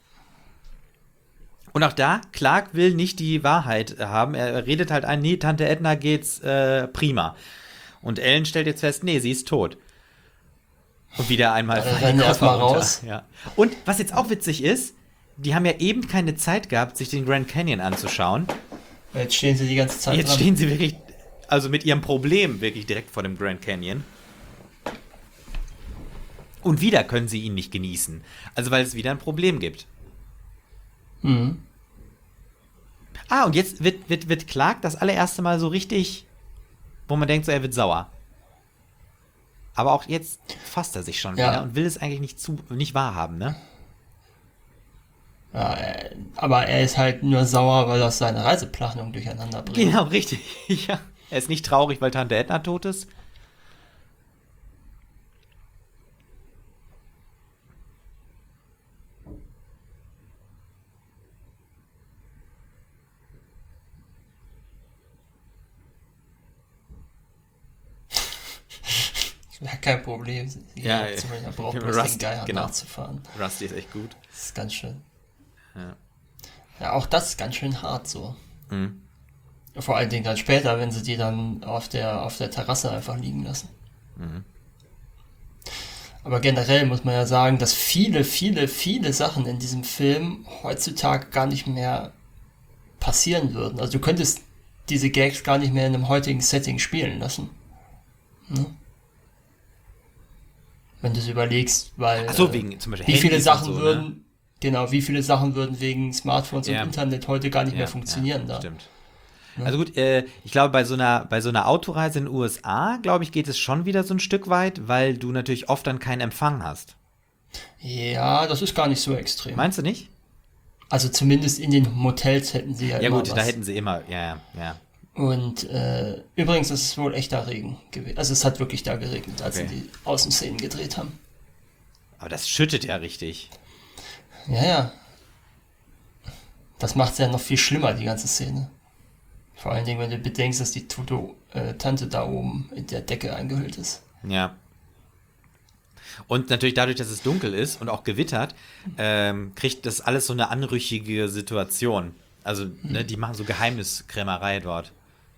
Und auch da, Clark will nicht die Wahrheit haben. Er redet halt ein, nee, Tante Edna geht's äh, prima. Und Ellen stellt jetzt fest, nee, sie ist tot. Und wieder einmal Ja, dann fallen rennen die wir Koffer erst mal runter. raus. Ja. Und was jetzt auch witzig ist, die haben ja eben keine Zeit gehabt, sich den Grand Canyon anzuschauen. Jetzt stehen sie die ganze Zeit Jetzt dran. stehen sie wirklich, also mit ihrem Problem wirklich direkt vor dem Grand Canyon. Und wieder können sie ihn nicht genießen. Also weil es wieder ein Problem gibt. Mhm. Ah, und jetzt wird, wird, wird Clark das allererste Mal so richtig, wo man denkt, so er wird sauer. Aber auch jetzt fasst er sich schon Ja. wieder und will es eigentlich nicht, zu, nicht wahrhaben, ne? Ja, äh, aber er ist halt nur sauer, weil das seine Reiseplanung durcheinander bringt. Genau, richtig. Ja. Er ist nicht traurig, weil Tante Edna tot ist. Ja, kein Problem. Ja, ja. Er braucht Ja, bloß Rust, den Geier genau. nachzufahren. Rusty ist echt gut. Das ist ganz schön. Ja. Ja, auch das ist ganz schön hart so. Mhm. Vor allen Dingen dann später, wenn sie die dann auf der, auf der Terrasse einfach liegen lassen. Mhm. Aber generell muss man ja sagen, dass viele, viele, viele Sachen in diesem Film heutzutage gar nicht mehr passieren würden. Also du könntest diese Gags gar nicht mehr in einem heutigen Setting spielen lassen. Ne? Wenn du es überlegst, weil Ach so, äh, wegen zum Beispiel wie viele Handys Sachen und so, würden, ne? genau, wie viele Sachen würden wegen Smartphones Ja. und Internet heute gar nicht Ja, mehr funktionieren ja, da. Stimmt. Also gut, äh, ich glaube, bei so einer, bei so einer Autoreise in den U S A, glaube ich, geht es schon wieder so ein Stück weit, weil du natürlich oft dann keinen Empfang hast. Ja, das ist gar nicht so extrem. Meinst du nicht? Also zumindest in den Motels hätten sie ja, Ja immer gut, was. da hätten sie immer, ja, ja, ja. Und äh, übrigens ist es wohl echter Regen gewesen. Also es hat wirklich da geregnet, als Okay. sie die Außenszenen gedreht haben. Aber das schüttet ja richtig. Ja, ja. Das macht es ja noch viel schlimmer, die ganze Szene. Vor allen Dingen, wenn du bedenkst, dass die Toto, äh, Tante da oben in der Decke eingehüllt ist. Ja. Und natürlich dadurch, dass es dunkel ist und auch gewittert, ähm, kriegt das alles so eine anrüchige Situation. Also, ne, die machen so Geheimniskrämerei dort.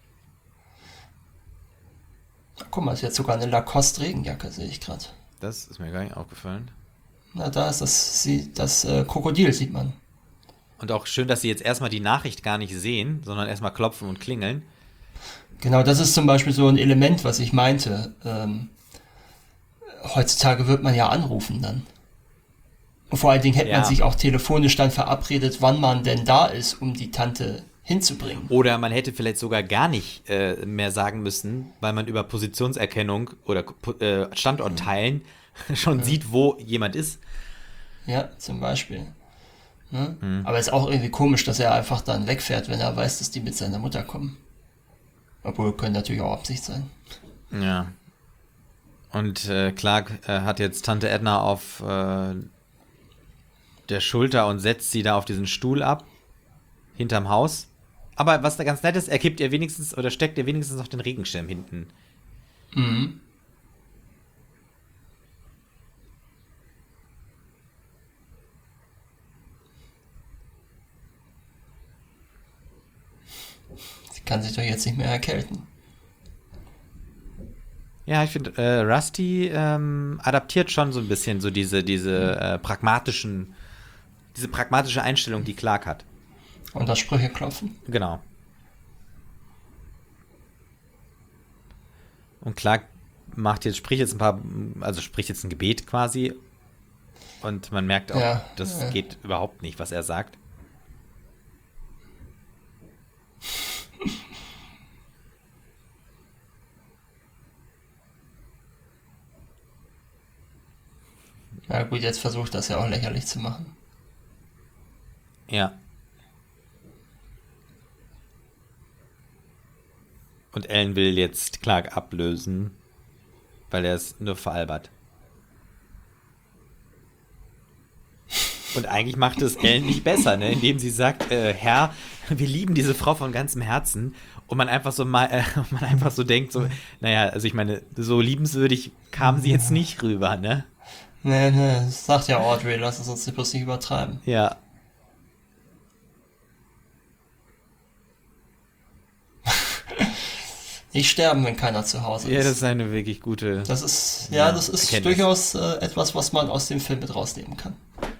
Guck mal, ist jetzt sogar eine Lacoste-Regenjacke, sehe ich gerade. Das ist mir gar nicht aufgefallen. Na, da ist das, sie, das äh, Krokodil, sieht man. Und auch schön, dass sie jetzt erstmal die Nachricht gar nicht sehen, sondern erstmal klopfen und klingeln. Genau, das ist zum Beispiel so ein Element, was ich meinte. Ähm, heutzutage wird man ja anrufen dann. Und vor allen Dingen hätte Ja. man sich auch telefonisch dann verabredet, wann man denn da ist, um die Tante hinzubringen. Oder man hätte vielleicht sogar gar nicht äh, mehr sagen müssen, weil man über Positionserkennung oder äh, Standortteilen schon sieht, wo jemand ist. Ja, zum Beispiel. Ne? Aber ist auch irgendwie komisch, dass er einfach dann wegfährt, wenn er weiß, dass die mit seiner Mutter kommen. Obwohl, können natürlich auch Absicht sein. Ja. Und äh, Clark äh, hat jetzt Tante Edna auf äh, der Schulter und setzt sie da auf diesen Stuhl ab, hinterm Haus. Aber was da ganz nett ist, er kippt ihr wenigstens oder steckt ihr wenigstens noch den Regenschirm hinten. Mhm. kann sich doch jetzt nicht mehr erkälten. Ja, ich finde, äh, Rusty ähm, adaptiert schon so ein bisschen so diese, diese äh, pragmatischen, diese pragmatische Einstellung, die Clark hat. Und das Sprüche klopfen. Genau. Und Clark macht jetzt, spricht jetzt ein paar, also spricht jetzt ein Gebet quasi. Und man merkt auch, Ja, das ja. geht überhaupt nicht, was er sagt. Ja gut, jetzt versucht das ja auch lächerlich zu machen. Ja. Und Ellen will jetzt Clark ablösen, weil er es nur veralbert. Und eigentlich macht es Ellen nicht besser, ne? Indem sie sagt, äh, Herr, wir lieben diese Frau von ganzem Herzen. Und man einfach so mal, äh, man einfach so denkt, so, naja, also ich meine, so liebenswürdig kam sie jetzt nicht rüber, ne? Nee, nee, das sagt ja Audrey, lass es uns nicht bloß nicht übertreiben. Ja. Nicht sterben, wenn keiner zu Hause Ja, ist. das ist eine wirklich gute. Das ist, ja, Ja, das ist Erkenntnis. durchaus äh, etwas, was man aus dem Film mit rausnehmen kann.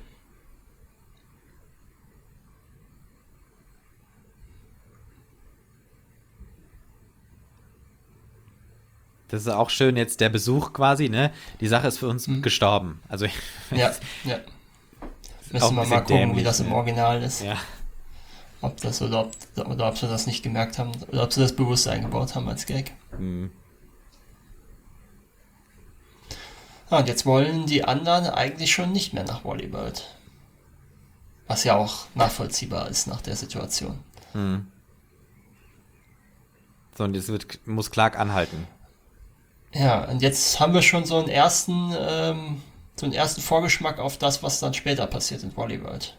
Das ist auch schön jetzt der Besuch quasi, ne? Die Sache ist für uns Mhm. gestorben. Also Ja, ja. auch Müssen ein wir bisschen mal gucken, dämlich, wie das im ne? Original ist. ja. Ob das oder ob, oder ob sie das nicht gemerkt haben, oder ob sie das bewusst eingebaut haben als Gag. Hm. Ah, und jetzt wollen die anderen eigentlich schon nicht mehr nach Wally World. Was ja auch nachvollziehbar ist nach der Situation. Hm. So, und jetzt wird, muss Clark anhalten. Ja, und jetzt haben wir schon so einen ersten, ähm, so einen ersten Vorgeschmack auf das, was dann später passiert in Wally World.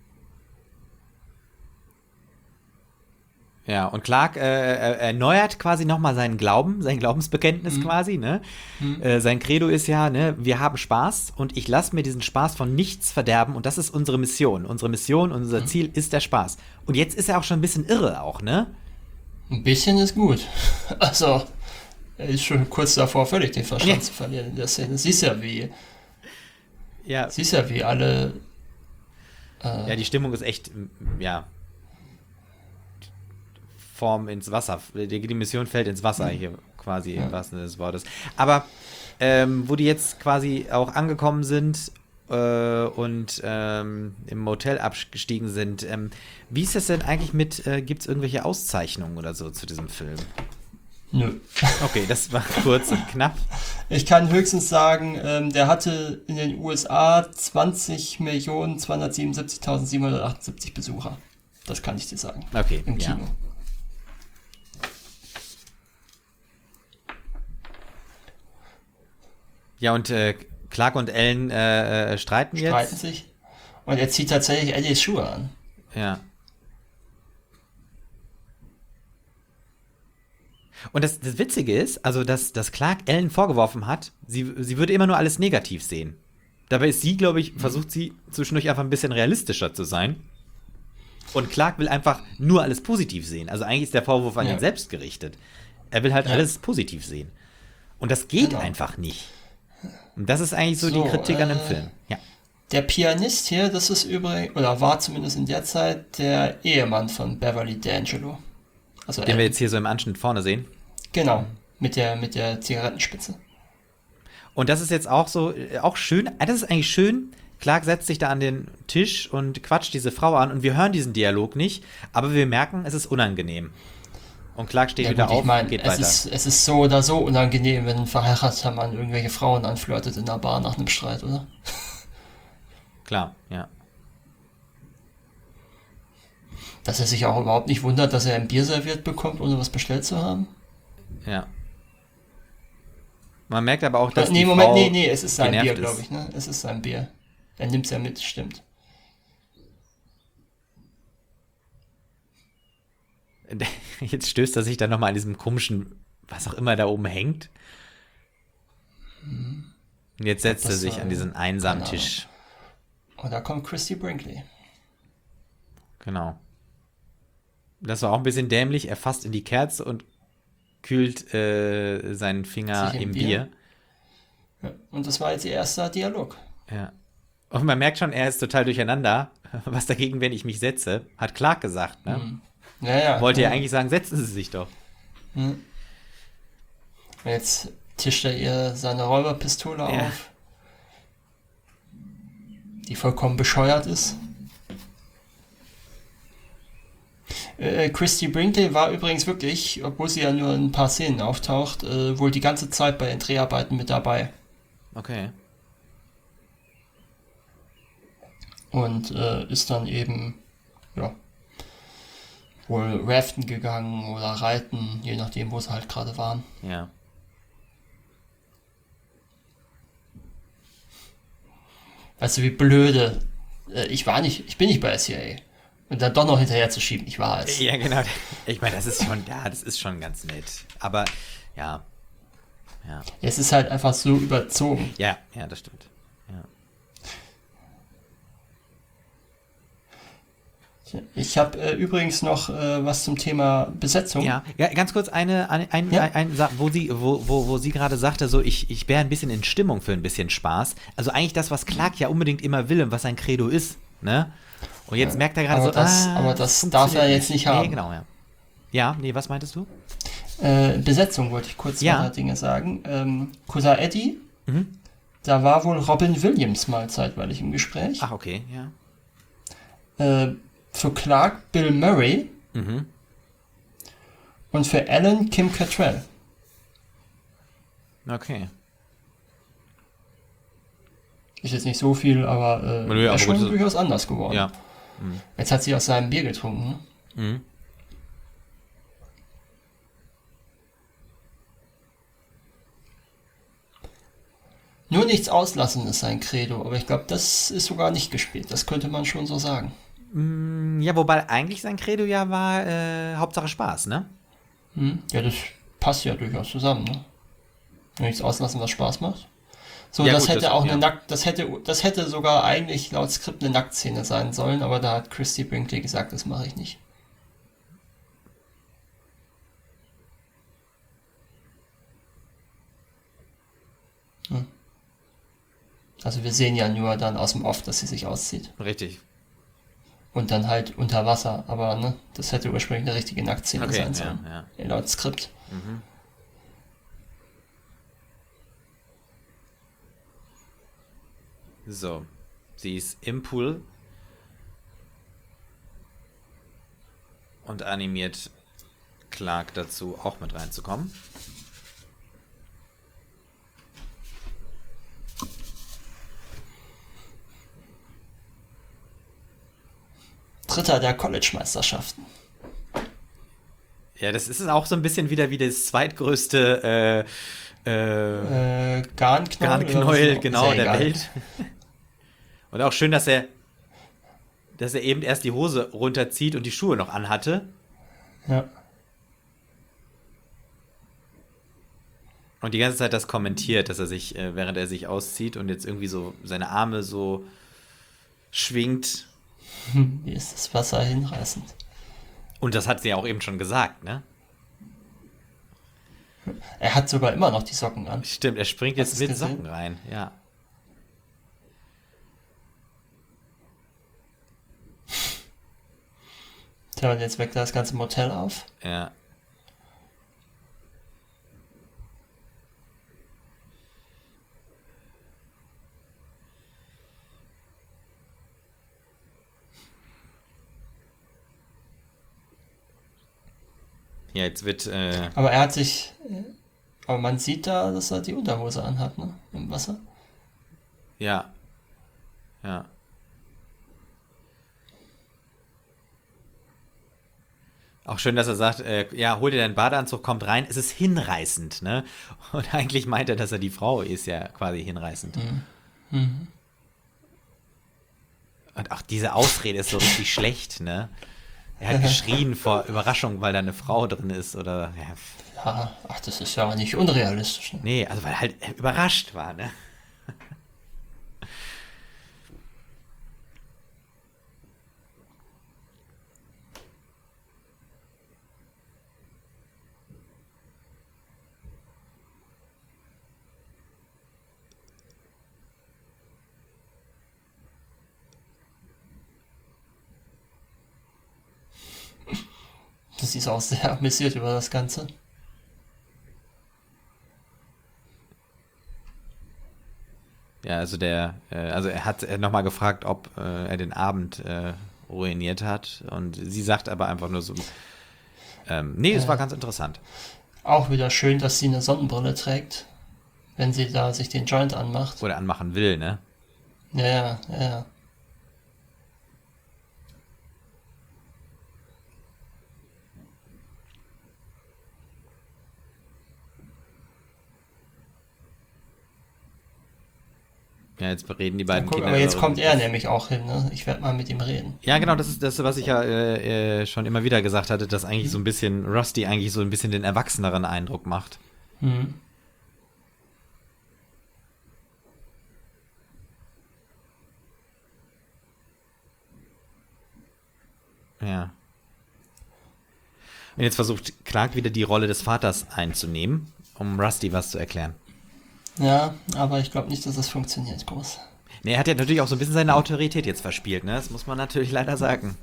Ja, und Clark äh, äh, erneuert quasi nochmal seinen Glauben, sein Glaubensbekenntnis quasi, ne? Äh, sein Credo ist ja, ne, wir haben Spaß und ich lasse mir diesen Spaß von nichts verderben und das ist unsere Mission. Unsere Mission, unser Ziel ist der Spaß. Und jetzt ist er auch schon ein bisschen irre auch, ne? Ein bisschen ist gut. Also, er ist schon kurz davor, völlig den Verstand Ja. zu verlieren in der Szene. Siehst ja, wie, Ja, siehst ja, wie alle. Äh, ja, die Stimmung ist echt, m, ja, Form ins Wasser. Die, die Mission fällt ins Wasser hier quasi im wahrsten Sinne des Wortes. Aber ähm, wo die jetzt quasi auch angekommen sind äh, und ähm, im Motel abgestiegen sind, ähm, wie ist das denn eigentlich mit, äh, gibt es irgendwelche Auszeichnungen oder so zu diesem Film? nö. Okay, das war kurz und knapp. Ich kann höchstens sagen, ähm, der hatte in den U S A zwanzig Millionen zweihundertsiebenundsiebzigtausendsiebenhundertachtundsiebzig Besucher. Das kann ich dir sagen. Okay, Im ja. Kino. Ja, und äh, Clark und Ellen äh, äh, streiten jetzt. Streiten sich. Und er zieht tatsächlich Ellies Schuhe an. Ja. Und das, das Witzige ist, also, dass, dass Clark Ellen vorgeworfen hat, sie, sie würde immer nur alles negativ sehen. Dabei ist sie, glaube ich, versucht sie zwischendurch einfach ein bisschen realistischer zu sein. Und Clark will einfach nur alles positiv sehen. Also eigentlich ist der Vorwurf an Ja. ihn selbst gerichtet. Er will halt Ja. alles positiv sehen. Und das geht Genau. einfach nicht. Und das ist eigentlich so, So, die Kritik an dem äh, Film. Ja. Der Pianist hier, das ist übrigens, oder war zumindest in der Zeit der Ehemann von Beverly D'Angelo. Also Den wir Ellen. jetzt hier so im Anschnitt vorne sehen. Genau, mit der, mit der Zigarettenspitze. Und das ist jetzt auch so, äh, auch schön, äh, das ist eigentlich schön. Clark setzt sich da an den Tisch und quatscht diese Frau an und wir hören diesen Dialog nicht, aber wir merken, es ist unangenehm. Und Clark steht Ja wieder gut, auf ich meine, und geht es weiter. ist, es ist so oder so unangenehm, wenn ein verheirateter Mann irgendwelche Frauen anflirtet in der Bar nach einem Streit, oder? Klar, ja. Dass er sich auch überhaupt nicht wundert, dass er ein Bier serviert bekommt, ohne was bestellt zu haben. Ja. Man merkt aber auch, dass nee, die Moment, Frau nee, nee, es ist sein genervt Bier, ist. glaube ich, ne? Es ist sein Bier. Er nimmt es ja mit, stimmt. Jetzt stößt er sich dann nochmal an diesem komischen, was auch immer da oben hängt. Und jetzt setzt er das sich war- an diesen einsamen keine Tisch. Und da kommt Christy Brinkley. Genau. Das war auch ein bisschen dämlich. Er fasst in die Kerze und kühlt äh, seinen Finger Sich im im Bier. Bier. Ja. Und das war jetzt ihr erster Dialog. Ja. Und man merkt schon, er ist total durcheinander. Was dagegen, wenn ich mich setze? Hat Clark gesagt, ne? Mhm. Ja, ja. Wollte ja ja. eigentlich sagen, setzen Sie sich doch. Mhm. Jetzt tischt er ihr seine Räuberpistole Ja. auf, die vollkommen bescheuert ist. Äh, Christy Brinkley war übrigens wirklich, obwohl sie ja nur in ein paar Szenen auftaucht, äh, wohl die ganze Zeit bei den Dreharbeiten mit dabei. Okay. Und äh, ist dann eben, ja, wohl raften gegangen oder reiten, je nachdem, wo sie halt gerade waren. Ja. Weißt du, wie blöde. Äh, ich war nicht, ich bin nicht bei S C A. Und dann doch noch hinterher zu schieben, ich war es. Ja, genau. Ich meine, das ist schon, ja, das ist schon ganz nett. Aber, ja. Ja. Es ist halt einfach so überzogen. Ja, ja, das stimmt. Ja. Ich habe äh, übrigens noch äh, was zum Thema Besetzung. Ja, ja, ganz kurz eine, ein, ein, Ja. ein, ein, Sa- wo sie, wo, wo, wo sie gerade sagte, so ich, ich wäre ein bisschen in Stimmung für ein bisschen Spaß. Also eigentlich das, was Clark ja unbedingt immer will und was sein Credo ist, ne? Und jetzt merkt er gerade aber so, das- ah, aber das funktioniert darf er jetzt nicht haben. Nee, genau, ja. Ja, nee, was meintest du? Äh, Besetzung wollte ich kurz Ja. zwei drei Dinge sagen. Ähm, Cousin Eddie, Mhm. da war wohl Robin Williams mal zeitweilig im Gespräch. Ach, okay, ja. Äh, für Clark Bill Murray Mhm. und für Alan Kim Cattrall. Okay. Ist jetzt nicht so viel, aber äh, Nö, aber ist schon gut, so- durchaus anders geworden. Ja. Jetzt hat sie aus seinem Bier getrunken. Ne? Mhm. Nur nichts auslassen ist sein Credo, aber ich glaube, das ist sogar nicht gespielt. Das könnte man schon so sagen. Ja, wobei eigentlich sein Credo ja war, äh, Hauptsache Spaß, ne? Hm? Ja, das passt ja durchaus zusammen. Ne? Nur nichts auslassen, was Spaß macht. So, Ja, das gut, hätte das- auch ja. eine Nackt, das hätte, das hätte sogar eigentlich laut Skript eine Nacktszene sein sollen, aber da hat Christy Brinkley gesagt, das mache ich nicht. Hm. Also wir sehen ja nur dann aus dem Off, dass sie sich auszieht. Richtig. Und dann halt unter Wasser, aber ne, das hätte ursprünglich eine richtige Nacktszene Okay, sein ja, sollen. ja. Ja, laut Skript. So. Sie ist im Pool und animiert Clark dazu, auch mit reinzukommen. Dritter der College-Meisterschaften. Ja, das ist auch so ein bisschen wieder wie das zweitgrößte äh, äh, Äh, Garnknäuel. Garnknäuel, oder was? genau, Ist ja der egal. Welt. Und auch schön, dass er dass er eben erst die Hose runterzieht und die Schuhe noch anhatte. Ja. Und die ganze Zeit das kommentiert, dass er sich, äh, während er sich auszieht und jetzt irgendwie so seine Arme so schwingt. Wie ist das Wasser hinreißend? Und das hat sie ja auch eben schon gesagt, ne? Er hat sogar immer noch die Socken an. Stimmt, er springt Hast jetzt du's mit gesehen? Socken rein, ja. Tja, und jetzt weckt er das ganze Motel auf. Ja. Ja, jetzt wird, äh, Aber er hat sich. äh, Aber man sieht da, dass er die Unterhose anhat, ne? Im Wasser. ja. Ja. Auch schön, dass er sagt, äh, ja, hol dir deinen Badeanzug, kommt rein. Es ist hinreißend, ne? Und eigentlich meint er, dass er die Frau ist, ja quasi hinreißend. Mhm. Und auch diese Ausrede ist so richtig schlecht, ne? Er hat geschrien vor Überraschung, weil da eine Frau drin ist oder, ja, Ja, ach, das ist ja nicht unrealistisch. Ne? nee, also weil halt er überrascht war, ne? sie ist auch sehr amüsiert über das Ganze. Ja, also der, äh, also er hat nochmal gefragt, ob äh, er den Abend äh, ruiniert hat und sie sagt aber einfach nur so, ähm, nee, es war ganz interessant. Auch wieder schön, dass sie eine Sonnenbrille trägt, wenn sie da sich den Joint anmacht. Oder anmachen will, ne? Ja, ja, ja. Ja, jetzt reden die beiden Ja, guck, Kinder. aber jetzt darüber. kommt er nämlich auch hin, ne? Ich werde mal mit ihm reden. Ja, genau, das ist das, was ich ja äh, äh, schon immer wieder gesagt hatte, dass eigentlich so ein bisschen Rusty eigentlich so ein bisschen den erwachseneren Eindruck macht. Hm. Ja. Und jetzt versucht Clark wieder die Rolle des Vaters einzunehmen, um Rusty was zu erklären. Ja, aber ich glaube nicht, dass das funktioniert groß. Nee, er hat ja natürlich auch so ein bisschen seine Autorität jetzt verspielt, ne? Das muss man natürlich leider sagen.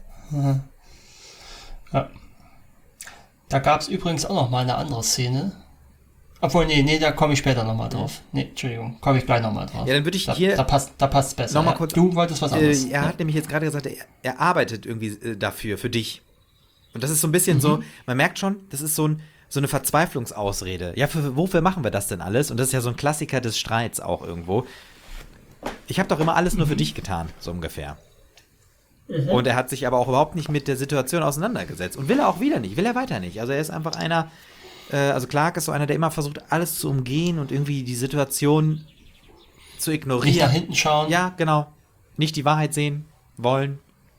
Ja. Da gab es übrigens auch noch mal eine andere Szene. Obwohl, nee, nee, da komme ich später noch mal drauf. Nee, Entschuldigung, komme ich gleich noch mal drauf. Ja, dann würde ich da, hier... Da passt da passt's besser. Noch mal ja. kurz, du wolltest was anderes. Äh, er ja. hat nämlich jetzt gerade gesagt, er, er arbeitet irgendwie äh, dafür, für dich. Und das ist so ein bisschen mhm. so, man merkt schon, das ist so, ein, so eine Verzweiflungsausrede. Ja, für, wofür machen wir das denn alles? Und das ist ja so ein Klassiker des Streits auch irgendwo. Ich habe doch immer alles nur für dich getan, so ungefähr. Mhm. Und er hat sich aber auch überhaupt nicht mit der Situation auseinandergesetzt. Und will er auch wieder nicht, will er weiter nicht. Also er ist einfach einer, äh, also Clark ist so einer, der immer versucht, alles zu umgehen und irgendwie die Situation zu ignorieren. Nicht nach hinten schauen. Ja, genau. Nicht die Wahrheit sehen wollen.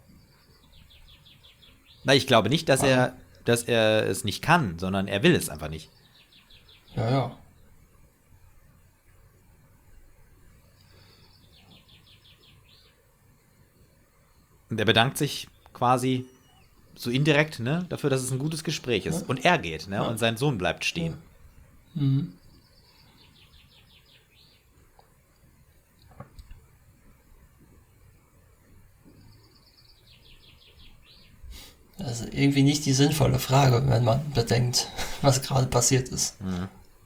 Na, ich glaube nicht, dass er, dass er es nicht kann, sondern er will es einfach nicht. Ja, ja. Und er bedankt sich quasi so indirekt, ne, dafür, dass es ein gutes Gespräch ist. Ja. Und er geht, ne, ja. Und sein Sohn bleibt stehen. Ja. Mhm. Also irgendwie nicht die sinnvolle Frage, wenn man bedenkt, was gerade passiert ist. Mhm.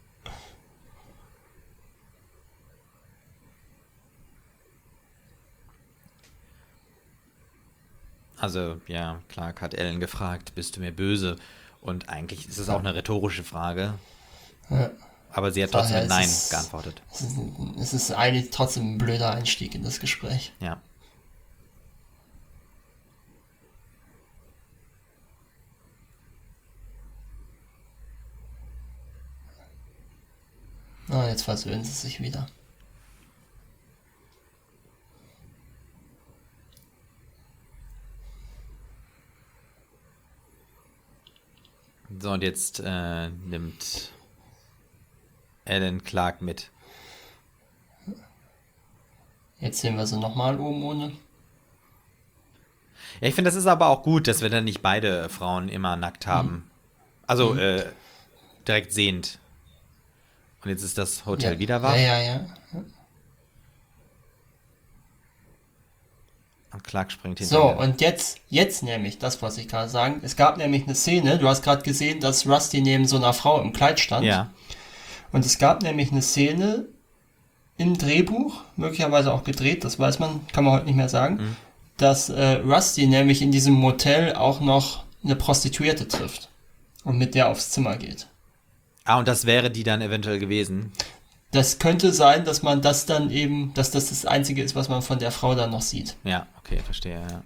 Also, ja, Clark hat Ellen gefragt, bist du mir böse? Und eigentlich ist es auch eine rhetorische Frage. Ja. Aber sie hat trotzdem mit Nein ist, geantwortet. Es ist, es ist eigentlich trotzdem ein blöder Einstieg in das Gespräch. Ja. Ah, jetzt versöhnen sie sich wieder. So, und jetzt äh, nimmt Ellen Clark mit. Jetzt sehen wir sie nochmal oben ohne. Ja, ich finde, das ist aber auch gut, dass wir dann nicht beide Frauen immer nackt haben. Mhm. Also mhm. Äh, direkt sehend. Und jetzt ist das Hotel ja. wieder wach. Ja, ja, ja. Und Clark springt hinterher. So, und jetzt, jetzt nämlich das, was ich gerade sagen. Es gab nämlich eine Szene, du hast gerade gesehen, dass Rusty neben so einer Frau im Kleid stand. Ja. Und es gab nämlich eine Szene im Drehbuch, möglicherweise auch gedreht, das weiß man, kann man heute nicht mehr sagen, mhm. dass äh, Rusty nämlich in diesem Motel auch noch eine Prostituierte trifft und mit der aufs Zimmer geht. Ah, und das wäre die dann eventuell gewesen? Das könnte sein, dass man das dann eben, dass das das Einzige ist, was man von der Frau dann noch sieht. Ja, okay, verstehe, ja.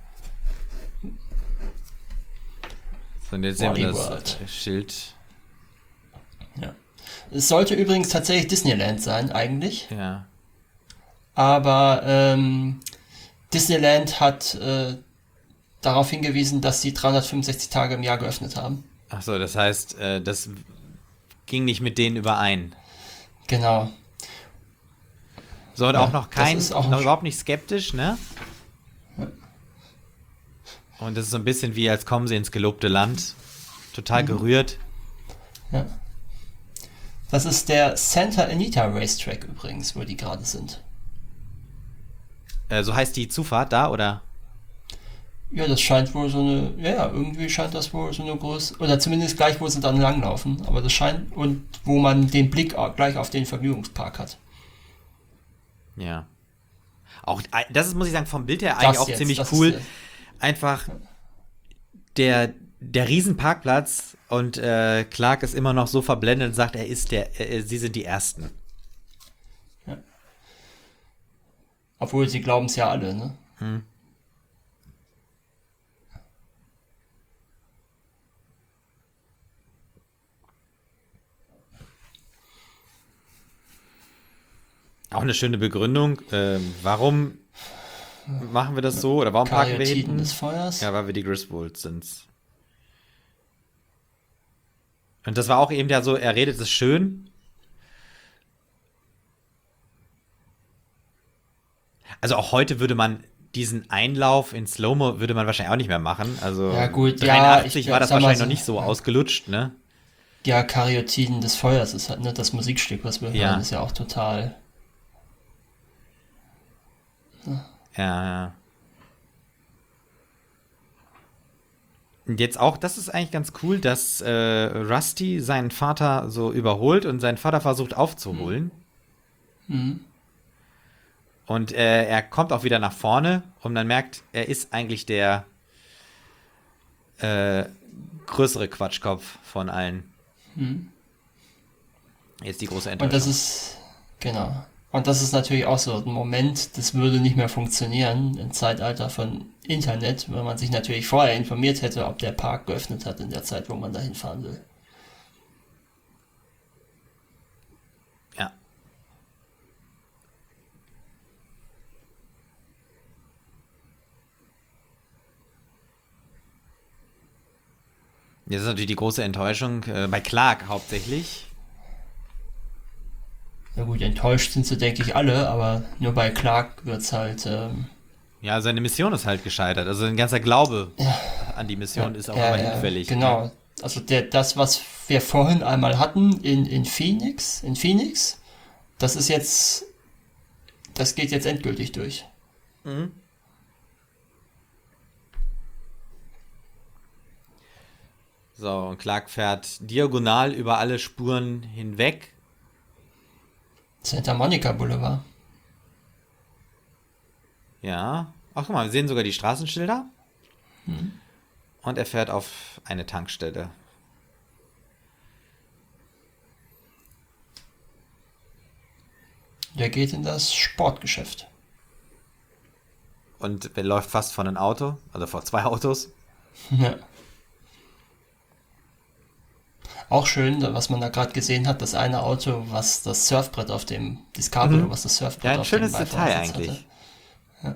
So, und jetzt sehen wir das Schild. Ja. Es sollte übrigens tatsächlich Disneyland sein, eigentlich. Ja. Aber ähm, Disneyland hat äh, darauf hingewiesen, dass sie dreihundertfünfundsechzig Tage im Jahr geöffnet haben. Ach so, das heißt, äh, das ging nicht mit denen überein. Genau. So, und ja, auch noch kein, auch noch überhaupt nicht skeptisch, ne? Ja. Und das ist so ein bisschen wie, als kommen sie ins gelobte Land. Total mhm. gerührt. Ja. Das ist der Santa Anita Racetrack übrigens, wo die gerade sind. Äh, so heißt die Zufahrt da, oder? Ja, das scheint wohl so eine, ja, ja, irgendwie scheint das wohl so eine große, oder zumindest gleich, wo sie dann langlaufen, aber das scheint, und wo man den Blick auch gleich auf den Vergnügungspark hat. Ja. Auch, das ist, muss ich sagen, vom Bild her eigentlich Das auch jetzt, ziemlich das cool. ist, äh, Einfach der, der Riesenparkplatz und äh, Clark ist immer noch so verblendet und sagt, er ist der, äh, sie sind die Ersten. ja. Obwohl sie glauben es ja alle, ne? Hm. Auch eine schöne Begründung. Ähm, warum machen wir das so? Oder warum parken wir Karyotiden hinten? des Feuers. Ja, weil wir die Griswolds sind. Und das war auch eben ja so, er redet es schön. Also auch heute würde man diesen Einlauf in Slow-Mo würde man wahrscheinlich auch nicht mehr machen. Also Ja, gut, ja, dreiundachtzig ich war das sag mal wahrscheinlich so, noch nicht so ja. ausgelutscht, ne? Ja, Karyotiden des Feuers ist halt, ne, das Musikstück, was wir Ja. hören, ist ja auch total. Ja, ja. Und jetzt auch, das ist eigentlich ganz cool, dass äh, Rusty seinen Vater so überholt und seinen Vater versucht aufzuholen. Mhm. Und äh, er kommt auch wieder nach vorne und man merkt, er ist eigentlich der äh, größere Quatschkopf von allen. Mhm. Jetzt die große Und Enttäuschung. das ist, genau. Und das ist natürlich auch so ein Moment, das würde nicht mehr funktionieren im Zeitalter von Internet, wenn man sich natürlich vorher informiert hätte, ob der Park geöffnet hat in der Zeit, wo man dahin fahren will. Ja. Jetzt ist natürlich die große Enttäuschung äh, bei Clark hauptsächlich. Ja gut, enttäuscht sind sie, denke ich, alle, aber nur bei Clark wird's halt, ähm, Ja, seine Mission ist halt gescheitert. Also ein ganzer Glaube ja, an die Mission ist auch ja, immer ja, hinfällig. genau. Also der, das, was wir vorhin einmal hatten in, in Phoenix, in Phoenix, das ist jetzt, das geht jetzt endgültig durch. Mhm. So, und Clark fährt diagonal über alle Spuren hinweg. Santa Monica Boulevard. Ja. Ach, guck mal, wir sehen sogar die Straßenschilder. Hm. Und er fährt auf eine Tankstelle. Der geht in das Sportgeschäft. Und er läuft fast vor ein Auto, also vor zwei Autos. Ja. Auch schön, was man da gerade gesehen hat, das eine Auto, was das Surfbrett auf dem Discovery, Mhm. was das Surfbrett Ja, ein auf schönes dem Detail Beifahrersitz eigentlich. hatte. Ja.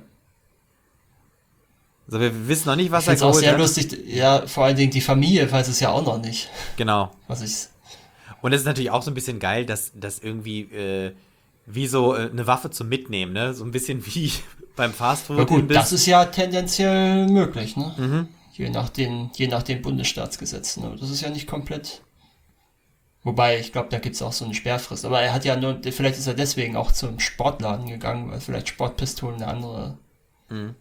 Also wir wissen noch nicht, was Ich er finde es auch geholt sehr hat. lustig, ja, vor allen Dingen die Familie weiß es ja auch noch nicht, Genau. was ich. Und es ist natürlich auch so ein bisschen geil, dass das irgendwie äh, wie so äh, eine Waffe zum Mitnehmen, ne? So ein bisschen wie beim Fastfood. Ja gut, Imbiss. das ist ja tendenziell möglich, ne? Mhm. Je nach den, je nach den Bundesstaatsgesetzen. Ne? Das ist ja nicht komplett. Wobei, ich glaube, da gibt es auch so eine Sperrfrist. Aber er hat ja nur, vielleicht ist er deswegen auch zum Sportladen gegangen, weil vielleicht Sportpistolen eine andere. Mhm.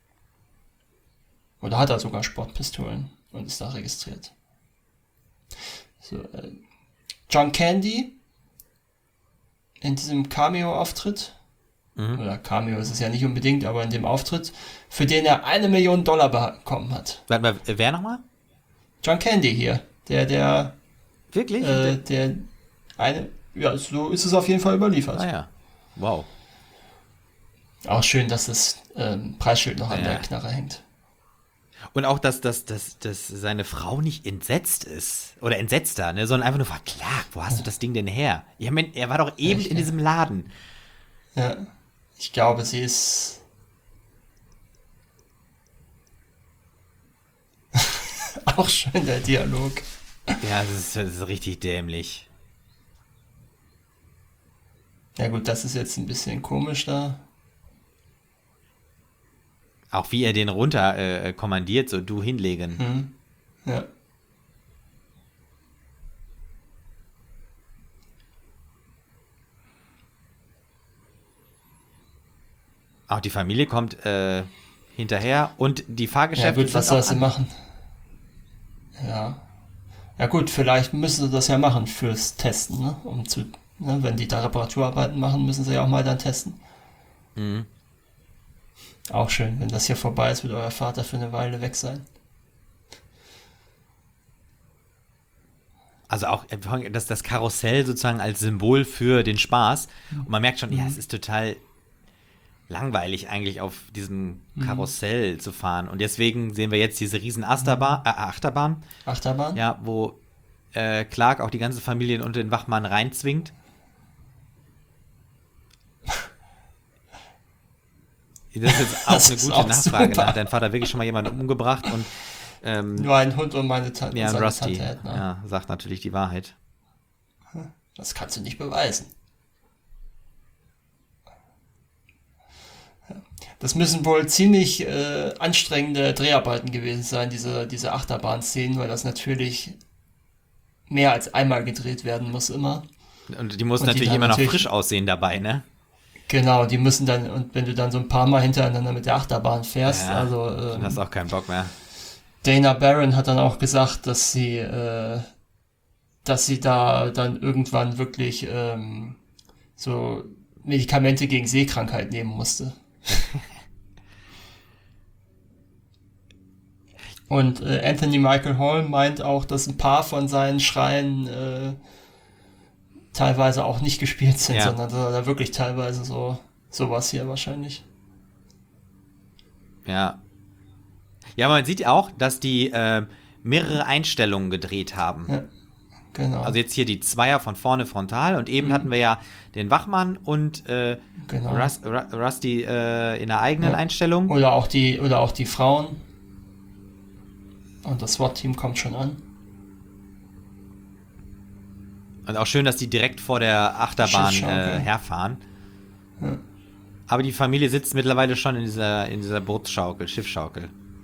Oder hat er sogar Sportpistolen und ist da registriert. So, äh, John Candy in diesem Cameo-Auftritt. Mhm. Oder Cameo ist es ja nicht unbedingt, aber in dem Auftritt, für den er eine Million Dollar bekommen hat. Warte mal, wer nochmal? John Candy hier, der, der, Wirklich? äh, der eine, ja, so ist es auf jeden Fall überliefert. Ah ja. Wow. Auch schön, dass das ähm, Preisschild noch an Ja. der Knarre hängt. Und auch, dass, dass, dass, dass seine Frau nicht entsetzt ist. Oder entsetzter, ne? Sondern einfach nur fragt, Clark, wo hast du das Ding denn her? Ja, mein, er war doch eben Echt, in ja. diesem Laden. Ja, ich glaube, sie ist auch schön der Dialog. Ja, das ist, das ist richtig dämlich. Ja gut, das ist jetzt ein bisschen komisch da. Auch wie er den runter äh, kommandiert, so du hinlegen. Hm. Ja. Auch die Familie kommt äh, hinterher und die Fahrgeschäfte Ja gut, was sind soll auch sie an. machen? Ja. Ja gut, vielleicht müssen sie das ja machen fürs Testen, ne? Um zu, ne? Wenn die da Reparaturarbeiten machen, müssen sie ja auch mal dann testen. Mhm. Auch schön, wenn das hier vorbei ist, wird euer Vater für eine Weile weg sein. Also auch äh, das, das Karussell sozusagen als Symbol für den Spaß. Und man merkt schon, ja, es Mhm. ist total langweilig eigentlich auf diesem Mhm. Karussell zu fahren. Und deswegen sehen wir jetzt diese riesen Achterbahn, äh, Achterbahn, Achterbahn? ja, wo äh, Clark auch die ganze Familie unter den Wachmann reinzwingt. Das ist jetzt auch Das eine ist gute auch Nachfrage. Ne? Hat super. dein Vater wirklich schon mal jemanden umgebracht? Und ähm, Nur ein Hund und meine Tante und ja, seine Rusty, Tante Edna. ja, sagt natürlich die Wahrheit. Das kannst du nicht beweisen. Das müssen wohl ziemlich äh, anstrengende Dreharbeiten gewesen sein, diese, diese Achterbahn-Szenen, weil das natürlich mehr als einmal gedreht werden muss immer. Und die muss Und die natürlich dann immer noch frisch natürlich, aussehen dabei, ne? genau, die müssen dann, und wenn du dann so ein paar Mal hintereinander mit der Achterbahn fährst, Ja, also dann hast du ähm, auch keinen Bock mehr. Dana Barron hat dann auch gesagt, dass sie, äh, dass sie da dann irgendwann wirklich ähm, so Medikamente gegen Seekrankheit nehmen musste. Und äh, Anthony Michael Hall meint auch, dass ein paar von seinen Schreien äh, teilweise auch nicht gespielt sind, Ja, sondern da da wirklich teilweise so sowas hier wahrscheinlich. ja. Ja, man sieht auch, dass die äh, mehrere Einstellungen gedreht haben. Ja, genau. Also jetzt hier die Zweier von vorne frontal und eben hatten Mhm, wir ja den Wachmann und äh, genau. Rust, Ru- Rusty äh, in der eigenen Ja. Einstellung. Oder auch die, oder auch die Frauen. Und das SWAT-Team kommt schon an. Und auch schön, dass die direkt vor der Achterbahn äh, Schiffsschaukel. herfahren. Ja, Aber die Familie sitzt mittlerweile schon in dieser, in dieser Bootsschaukel, Schiffsschaukel.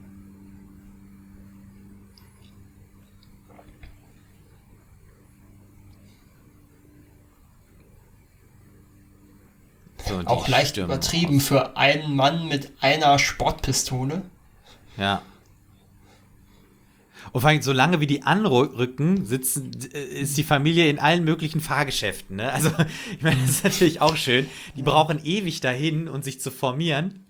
So, die auch leicht stürmen übertrieben aus. für einen Mann mit einer Sportpistole. Ja. Und vor allem, solange wie die anrücken, sitzen, äh, ist die Familie in allen möglichen Fahrgeschäften. Ne? Also, ich meine, das ist natürlich auch schön. Die brauchen ewig dahin, um sich zu formieren.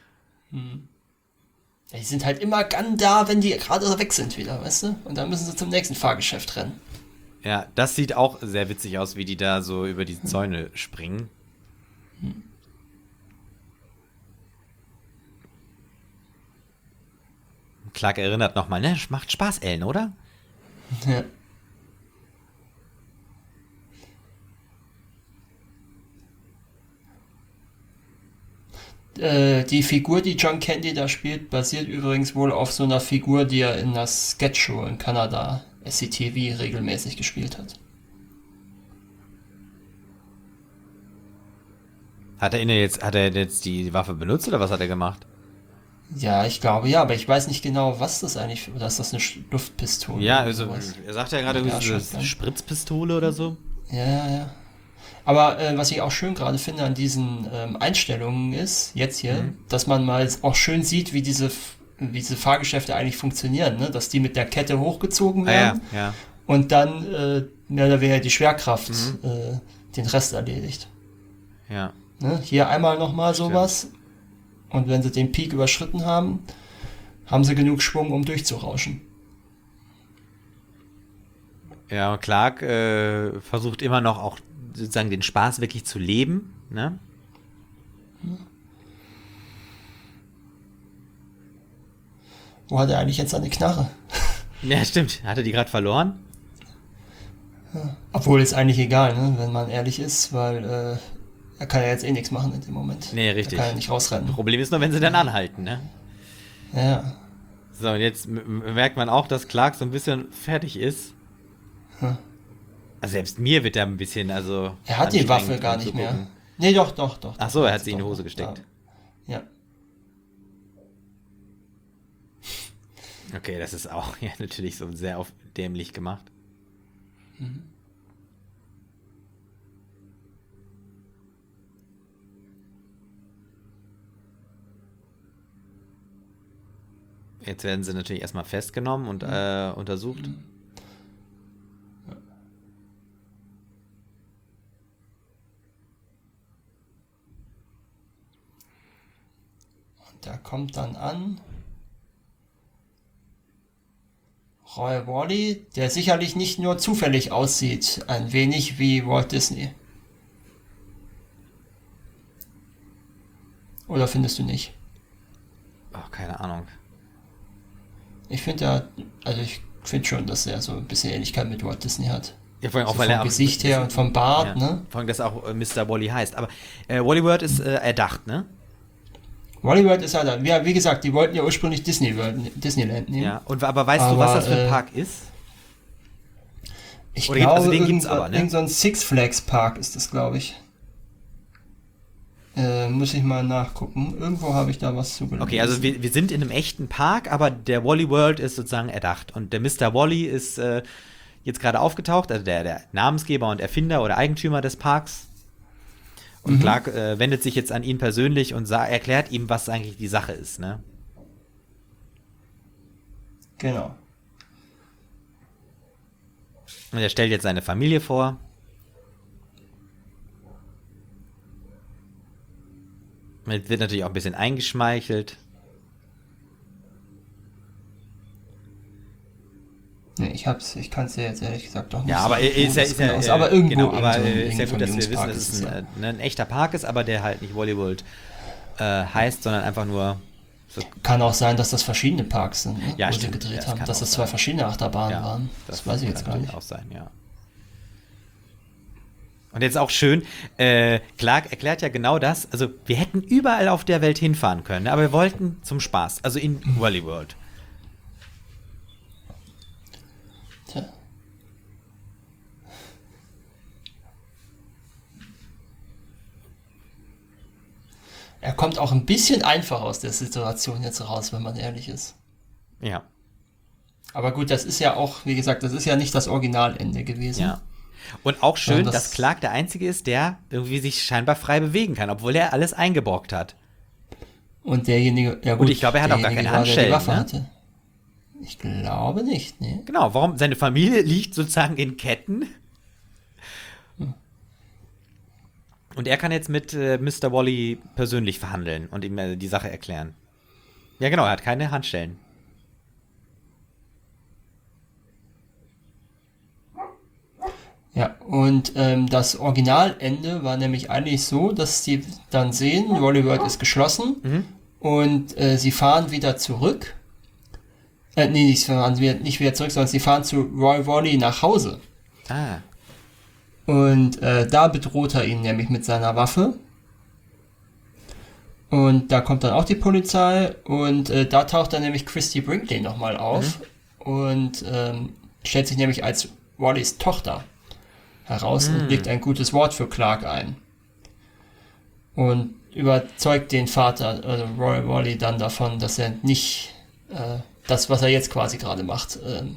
Ja, die sind halt immer dann da, wenn die gerade weg sind wieder, weißt du? Und dann müssen sie zum nächsten Fahrgeschäft rennen. Ja, das sieht auch sehr witzig aus, wie die da so über die Zäune springen. Clark erinnert nochmal, ne? Macht Spaß, Ellen, oder? Ja. Äh, die Figur, die John Candy da spielt, basiert übrigens wohl auf so einer Figur, die er in der Sketch-Show in Kanada, S C T V, regelmäßig gespielt hat. Hat er ihn jetzt, hat er jetzt die Waffe benutzt oder was hat er gemacht? Ja, ich glaube ja, aber ich weiß nicht genau, was das eigentlich, oder ist das eine Sch- Luftpistole Ja, oder also sowas? er sagt ja gerade, Ja, diese Shotgun. Spritzpistole oder so. Ja, ja, ja. Aber äh, was ich auch schön gerade finde an diesen ähm, Einstellungen ist, jetzt hier, Mhm. dass man mal auch schön sieht, wie diese, F- wie diese Fahrgeschäfte eigentlich funktionieren, ne? Dass die mit der Kette hochgezogen Ah ja, werden ja. und dann äh, mehr oder weniger die Schwerkraft Mhm. äh, den Rest erledigt. Ja. Ne? Hier einmal nochmal Stimmt. sowas und wenn sie den Peak überschritten haben, haben sie genug Schwung, um durchzurauschen. Ja, und Clark äh, versucht immer noch auch sozusagen den Spaß wirklich zu leben, ne? Wo hat er eigentlich jetzt seine Knarre? Ja, stimmt. Hat er die gerade verloren? Obwohl ist eigentlich egal, ne? Wenn man ehrlich ist, weil äh, er kann ja jetzt eh nichts machen in dem Moment. Nee, Er richtig. kann ja nicht rausrennen. Problem ist nur, wenn sie dann anhalten, ne? Ja, So, und jetzt m- m- merkt man auch, dass Clark so ein bisschen fertig ist. Hm. Also selbst mir wird er ein bisschen, also. er hat die anstrengend Waffe gar nicht anzugucken. mehr. Nee, doch, doch, doch. Ach doch, so, er doch, hat sie in die doch, Hose gesteckt. Ja. Ja. Okay, das ist auch ja, natürlich so sehr auf dämlich gemacht. Jetzt werden sie natürlich erstmal festgenommen und äh, untersucht. Und da kommt dann an Roy Wally, der sicherlich nicht nur zufällig aussieht, ein wenig wie Walt Disney. Oder findest du nicht? Oh, keine Ahnung. Ich finde ja, also ich finde schon, dass er so ein bisschen Ähnlichkeit mit Walt Disney hat. Ja, vor allem auch, So weil vom er Gesicht her und vom Bart, ja, ne? vor allem, dass er auch äh, Mister Wally heißt. Aber äh, Wally World ist äh, erdacht, ne? Wally World ist halt, ja, wie gesagt, die wollten ja ursprünglich Disney World, Disneyland nehmen. Ja, und aber weißt aber, du, was das für ein äh, Park ist? Ich Oder gibt- glaube, also den irgend, gibt's aber, ne? irgend so ein Six Flags Park ist das, glaube ich. Äh, muss ich mal nachgucken. Irgendwo habe ich da was zugelesen. Okay, also wir, wir sind in einem echten Park, aber der Wally World ist sozusagen erdacht. Und der Mister Wally ist äh, jetzt gerade aufgetaucht, also der, der Namensgeber und Erfinder oder Eigentümer des Parks. Und Mhm. Clark äh, wendet sich jetzt an ihn persönlich und sa- erklärt ihm, was eigentlich die Sache ist, ne? Genau. Und er stellt jetzt seine Familie vor. Jetzt wird natürlich auch ein bisschen eingeschmeichelt. Nee, ich hab's, ich kann es ja jetzt ehrlich gesagt doch nicht Ja, aber sagen, ist ja, wo das ist ja, genau ist. äh, aber irgendwo genau, aber irgendwo äh, ist ja irgendwo gut, dass wir wissen, Lebenspark dass es ist ein, ja. äh, ne, ein echter Park ist, aber der halt nicht Hollywood äh, heißt, sondern einfach nur so, Kann auch sein, dass das verschiedene Parks sind, ne? Ja, wo stimmt. sie gedreht Ja, das haben, kann dass auch das sein. zwei verschiedene Achterbahnen ja, waren. Das, weiß ich jetzt gar kann nicht. auch sein, ja. Und jetzt auch schön, äh, Clark erklärt ja genau das, also wir hätten überall auf der Welt hinfahren können, aber wir wollten zum Spaß, also in Wally World. Tja. Er kommt auch ein bisschen einfach aus der Situation jetzt raus, wenn man ehrlich ist. Ja, Aber gut, das ist ja auch, wie gesagt, das ist ja nicht das Originalende gewesen. ja. Und auch schön, Ja, das- dass Clark der Einzige ist, der irgendwie sich scheinbar frei bewegen kann, obwohl er alles eingebrockt hat. Und derjenige, ja gut, ich glaube, er hat auch gar derjenige keine war, der die Handschellen, Waffe ne? hatte. Ich glaube nicht, ne? Genau, warum? Seine Familie liegt sozusagen in Ketten. Und er kann jetzt mit äh, Mister Wally persönlich verhandeln und ihm äh, die Sache erklären. Ja, genau, er hat keine Handschellen. Ja, und ähm, das Originalende war nämlich eigentlich so, dass sie dann sehen, Wally World ist geschlossen Mhm. und äh, sie fahren wieder zurück. Äh, nee, nicht, fahren wieder, nicht wieder zurück, sondern sie fahren zu Roy Wally nach Hause. Ah, Und äh, da bedroht er ihn nämlich mit seiner Waffe. Und da kommt dann auch die Polizei und äh, da taucht dann nämlich Christy Brinkley nochmal auf und ähm, stellt sich nämlich als Wallys Tochter heraus und legt ein gutes Wort für Clark ein. Und überzeugt den Vater, also Roy Wally, dann davon, dass er nicht äh, das, was er jetzt quasi gerade macht, ähm,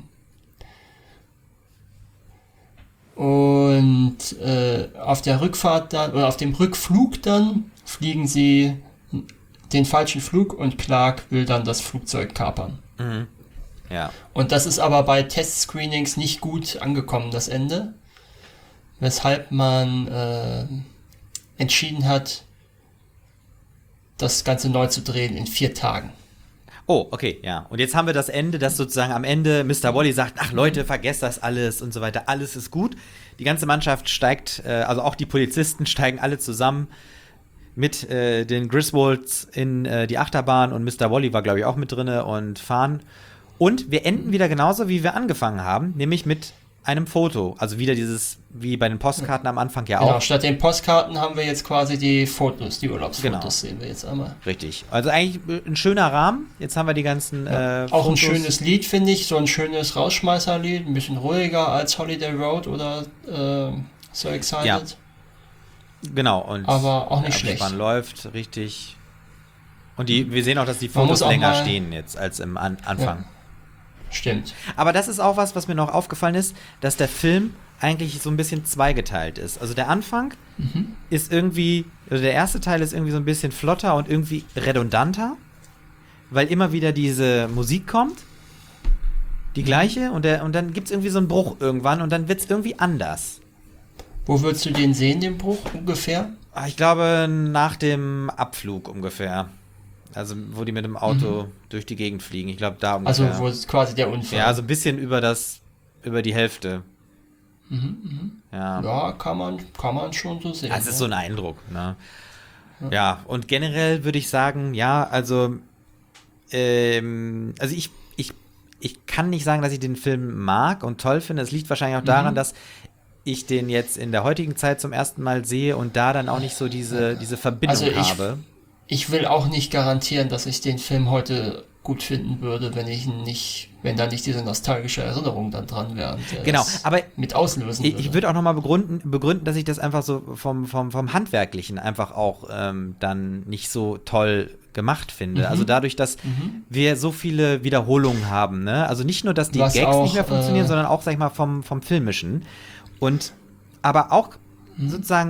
Und äh, auf der Rückfahrt dann, oder auf dem Rückflug dann, fliegen sie den falschen Flug und Clark will dann das Flugzeug kapern. ja. Und das ist aber bei Testscreenings nicht gut angekommen, das Ende. Weshalb man äh, entschieden hat, das Ganze neu zu drehen in vier Tagen. Oh, okay, ja. Und jetzt haben wir das Ende, dass sozusagen am Ende Mister Wally sagt, ach Leute, vergesst das alles und so weiter, alles ist gut. Die ganze Mannschaft steigt, äh, also auch die Polizisten steigen alle zusammen mit äh, den Griswolds in äh, die Achterbahn und Mister Wally war, glaube ich, auch mit drinne und fahren. Und wir enden wieder genauso, wie wir angefangen haben, nämlich mit einem Foto. Also wieder dieses, wie bei den Postkarten am Anfang ja Genau, auch. statt den Postkarten haben wir jetzt quasi die Fotos, die Urlaubsfotos Genau. sehen wir jetzt einmal. Richtig. Also eigentlich ein schöner Rahmen. Jetzt haben wir die ganzen äh, Auch ein Fotos. schönes Lied, finde ich, so ein schönes Rausschmeißerlied, ein bisschen ruhiger als Holiday Road oder äh, So Excited. Ja. Genau. Und Aber auch nicht der schlecht. Abspann läuft richtig. Und die, wir sehen auch, dass die Man muss Fotos auch länger mal- stehen jetzt als im An Anfang. Stimmt. Aber das ist auch was, was mir noch aufgefallen ist, dass der Film eigentlich so ein bisschen zweigeteilt ist. Also der Anfang ist irgendwie, also der erste Teil ist irgendwie so ein bisschen flotter und irgendwie redundanter. weil immer wieder diese Musik kommt, die gleiche, und, der, und dann gibt es irgendwie so einen Bruch irgendwann und dann wird es irgendwie anders. Wo würdest du den sehen, den Bruch ungefähr? Ich glaube, nach dem Abflug ungefähr. Also, wo die mit dem Auto mhm. durch die Gegend fliegen. Ich glaube, da ungefähr. Also, wo es quasi der Unfall. Ja, so ein bisschen über das, über die Hälfte. Mhm, mhm. Ja. ja, kann man, kann man schon so sehen. Das ist ja. so ein Eindruck, ne? Ja, ja, und generell würde ich sagen, ja, also, ähm, also ich, ich, ich kann nicht sagen, dass ich den Film mag und toll finde. Es liegt wahrscheinlich auch daran, mhm. dass ich den jetzt in der heutigen Zeit zum ersten Mal sehe und da dann auch nicht so diese, diese Verbindung also ich, habe. Ich will auch nicht garantieren, dass ich den Film heute gut finden würde, wenn ich nicht, wenn da nicht diese nostalgische Erinnerung dann dran wäre. Genau, aber mit auslösen ich, würde. Ich würde auch nochmal begründen, begründen, dass ich das einfach so vom, vom, vom Handwerklichen einfach auch ähm, dann nicht so toll gemacht finde. Mhm. Also dadurch, dass mhm. wir so viele Wiederholungen haben, ne? Also nicht nur, dass die Was Gags auch, nicht mehr funktionieren, äh, sondern auch, sag ich mal, vom, vom Filmischen. Und aber auch mhm. sozusagen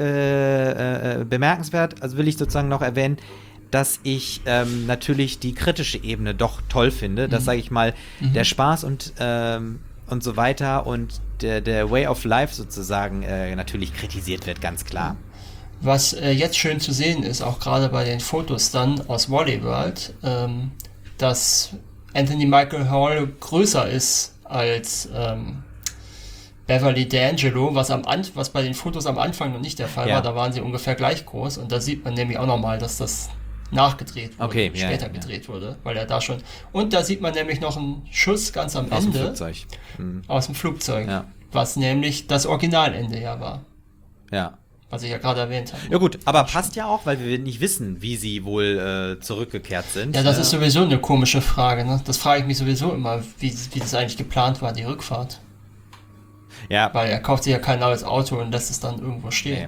äh, äh, bemerkenswert, also will ich sozusagen noch erwähnen, dass ich ähm, natürlich die kritische Ebene doch toll finde, mhm. dass, sage ich mal, mhm. der Spaß und, ähm, und so weiter und der, der Way of Life sozusagen äh, natürlich kritisiert wird, ganz klar. Was äh, jetzt schön zu sehen ist, auch gerade bei den Fotos dann aus Wally World, ähm, dass Anthony Michael Hall größer ist als ähm, Beverly D'Angelo, was, am An- was bei den Fotos am Anfang noch nicht der Fall ja. war, da waren sie ungefähr gleich groß und da sieht man nämlich auch nochmal, dass das nachgedreht wurde, okay, später ja, ja. gedreht wurde, weil er da schon, und da sieht man nämlich noch einen Schuss ganz am aus Ende dem Flugzeug. Mhm. aus dem Flugzeug, ja. was nämlich das Originalende ja war. Ja. Was ich ja gerade erwähnt habe. Ja gut, aber passt ja auch, weil wir nicht wissen, wie sie wohl äh, zurückgekehrt sind. Ja, das äh, ist sowieso eine komische Frage, ne? Das frage ich mich sowieso immer, wie, wie das eigentlich geplant war, die Rückfahrt. Ja. Weil er kauft sich ja kein neues Auto und lässt es dann irgendwo stehen.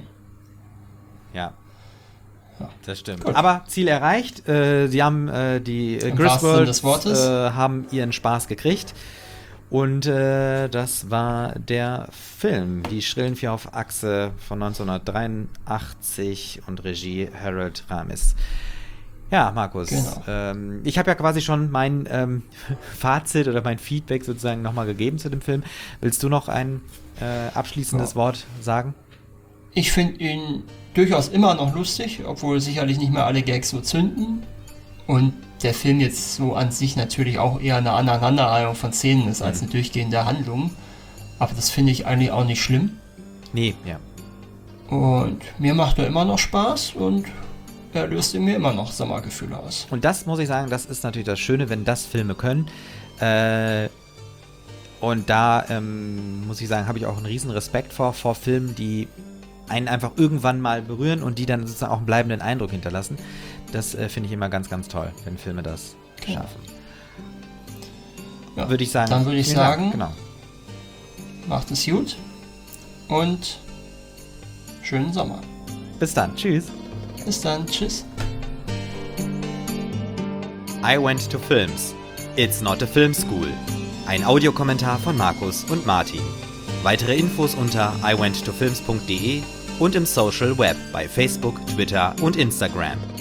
Nee. Ja. Ja. Das stimmt. Gut. Aber Ziel erreicht. Äh, sie haben äh, die äh, Griswolds äh, haben ihren Spaß gekriegt. Und äh, das war der Film, Die schrillen Vier auf Achse von neunzehnhundertdreiundachtzig und Regie Harold Ramis. Ja, Markus, genau. ähm, ich habe ja quasi schon mein ähm, Fazit oder mein Feedback sozusagen nochmal gegeben zu dem Film. Willst du noch ein äh, abschließendes ja. Wort sagen? Ich finde ihn durchaus immer noch lustig, obwohl sicherlich nicht mehr alle Gags so zünden. Und der Film jetzt so an sich natürlich auch eher eine Aneinanderreihung von Szenen ist, als eine durchgehende Handlung. Aber das finde ich eigentlich auch nicht schlimm. Nee, ja. Und mir macht er immer noch Spaß und er löst in mir immer noch Sommergefühle aus. Und das muss ich sagen, das ist natürlich das Schöne, wenn das Filme können. Äh, und da ähm, muss ich sagen, habe ich auch einen riesen Respekt vor, vor Filmen, die einen einfach irgendwann mal berühren und die dann sozusagen auch einen bleibenden Eindruck hinterlassen. Das äh, finde ich immer ganz, ganz toll, wenn Filme das okay. schaffen. Ja, würde ich sagen. Dann würde ich sagen, genau. Macht es gut und schönen Sommer. Bis dann. Tschüss. Bis dann. Tschüss. I went to films. It's not a film school. Ein Audiokommentar von Markus und Martin. Weitere Infos unter i went to films punkt de und im Social Web bei Facebook, Twitter und Instagram.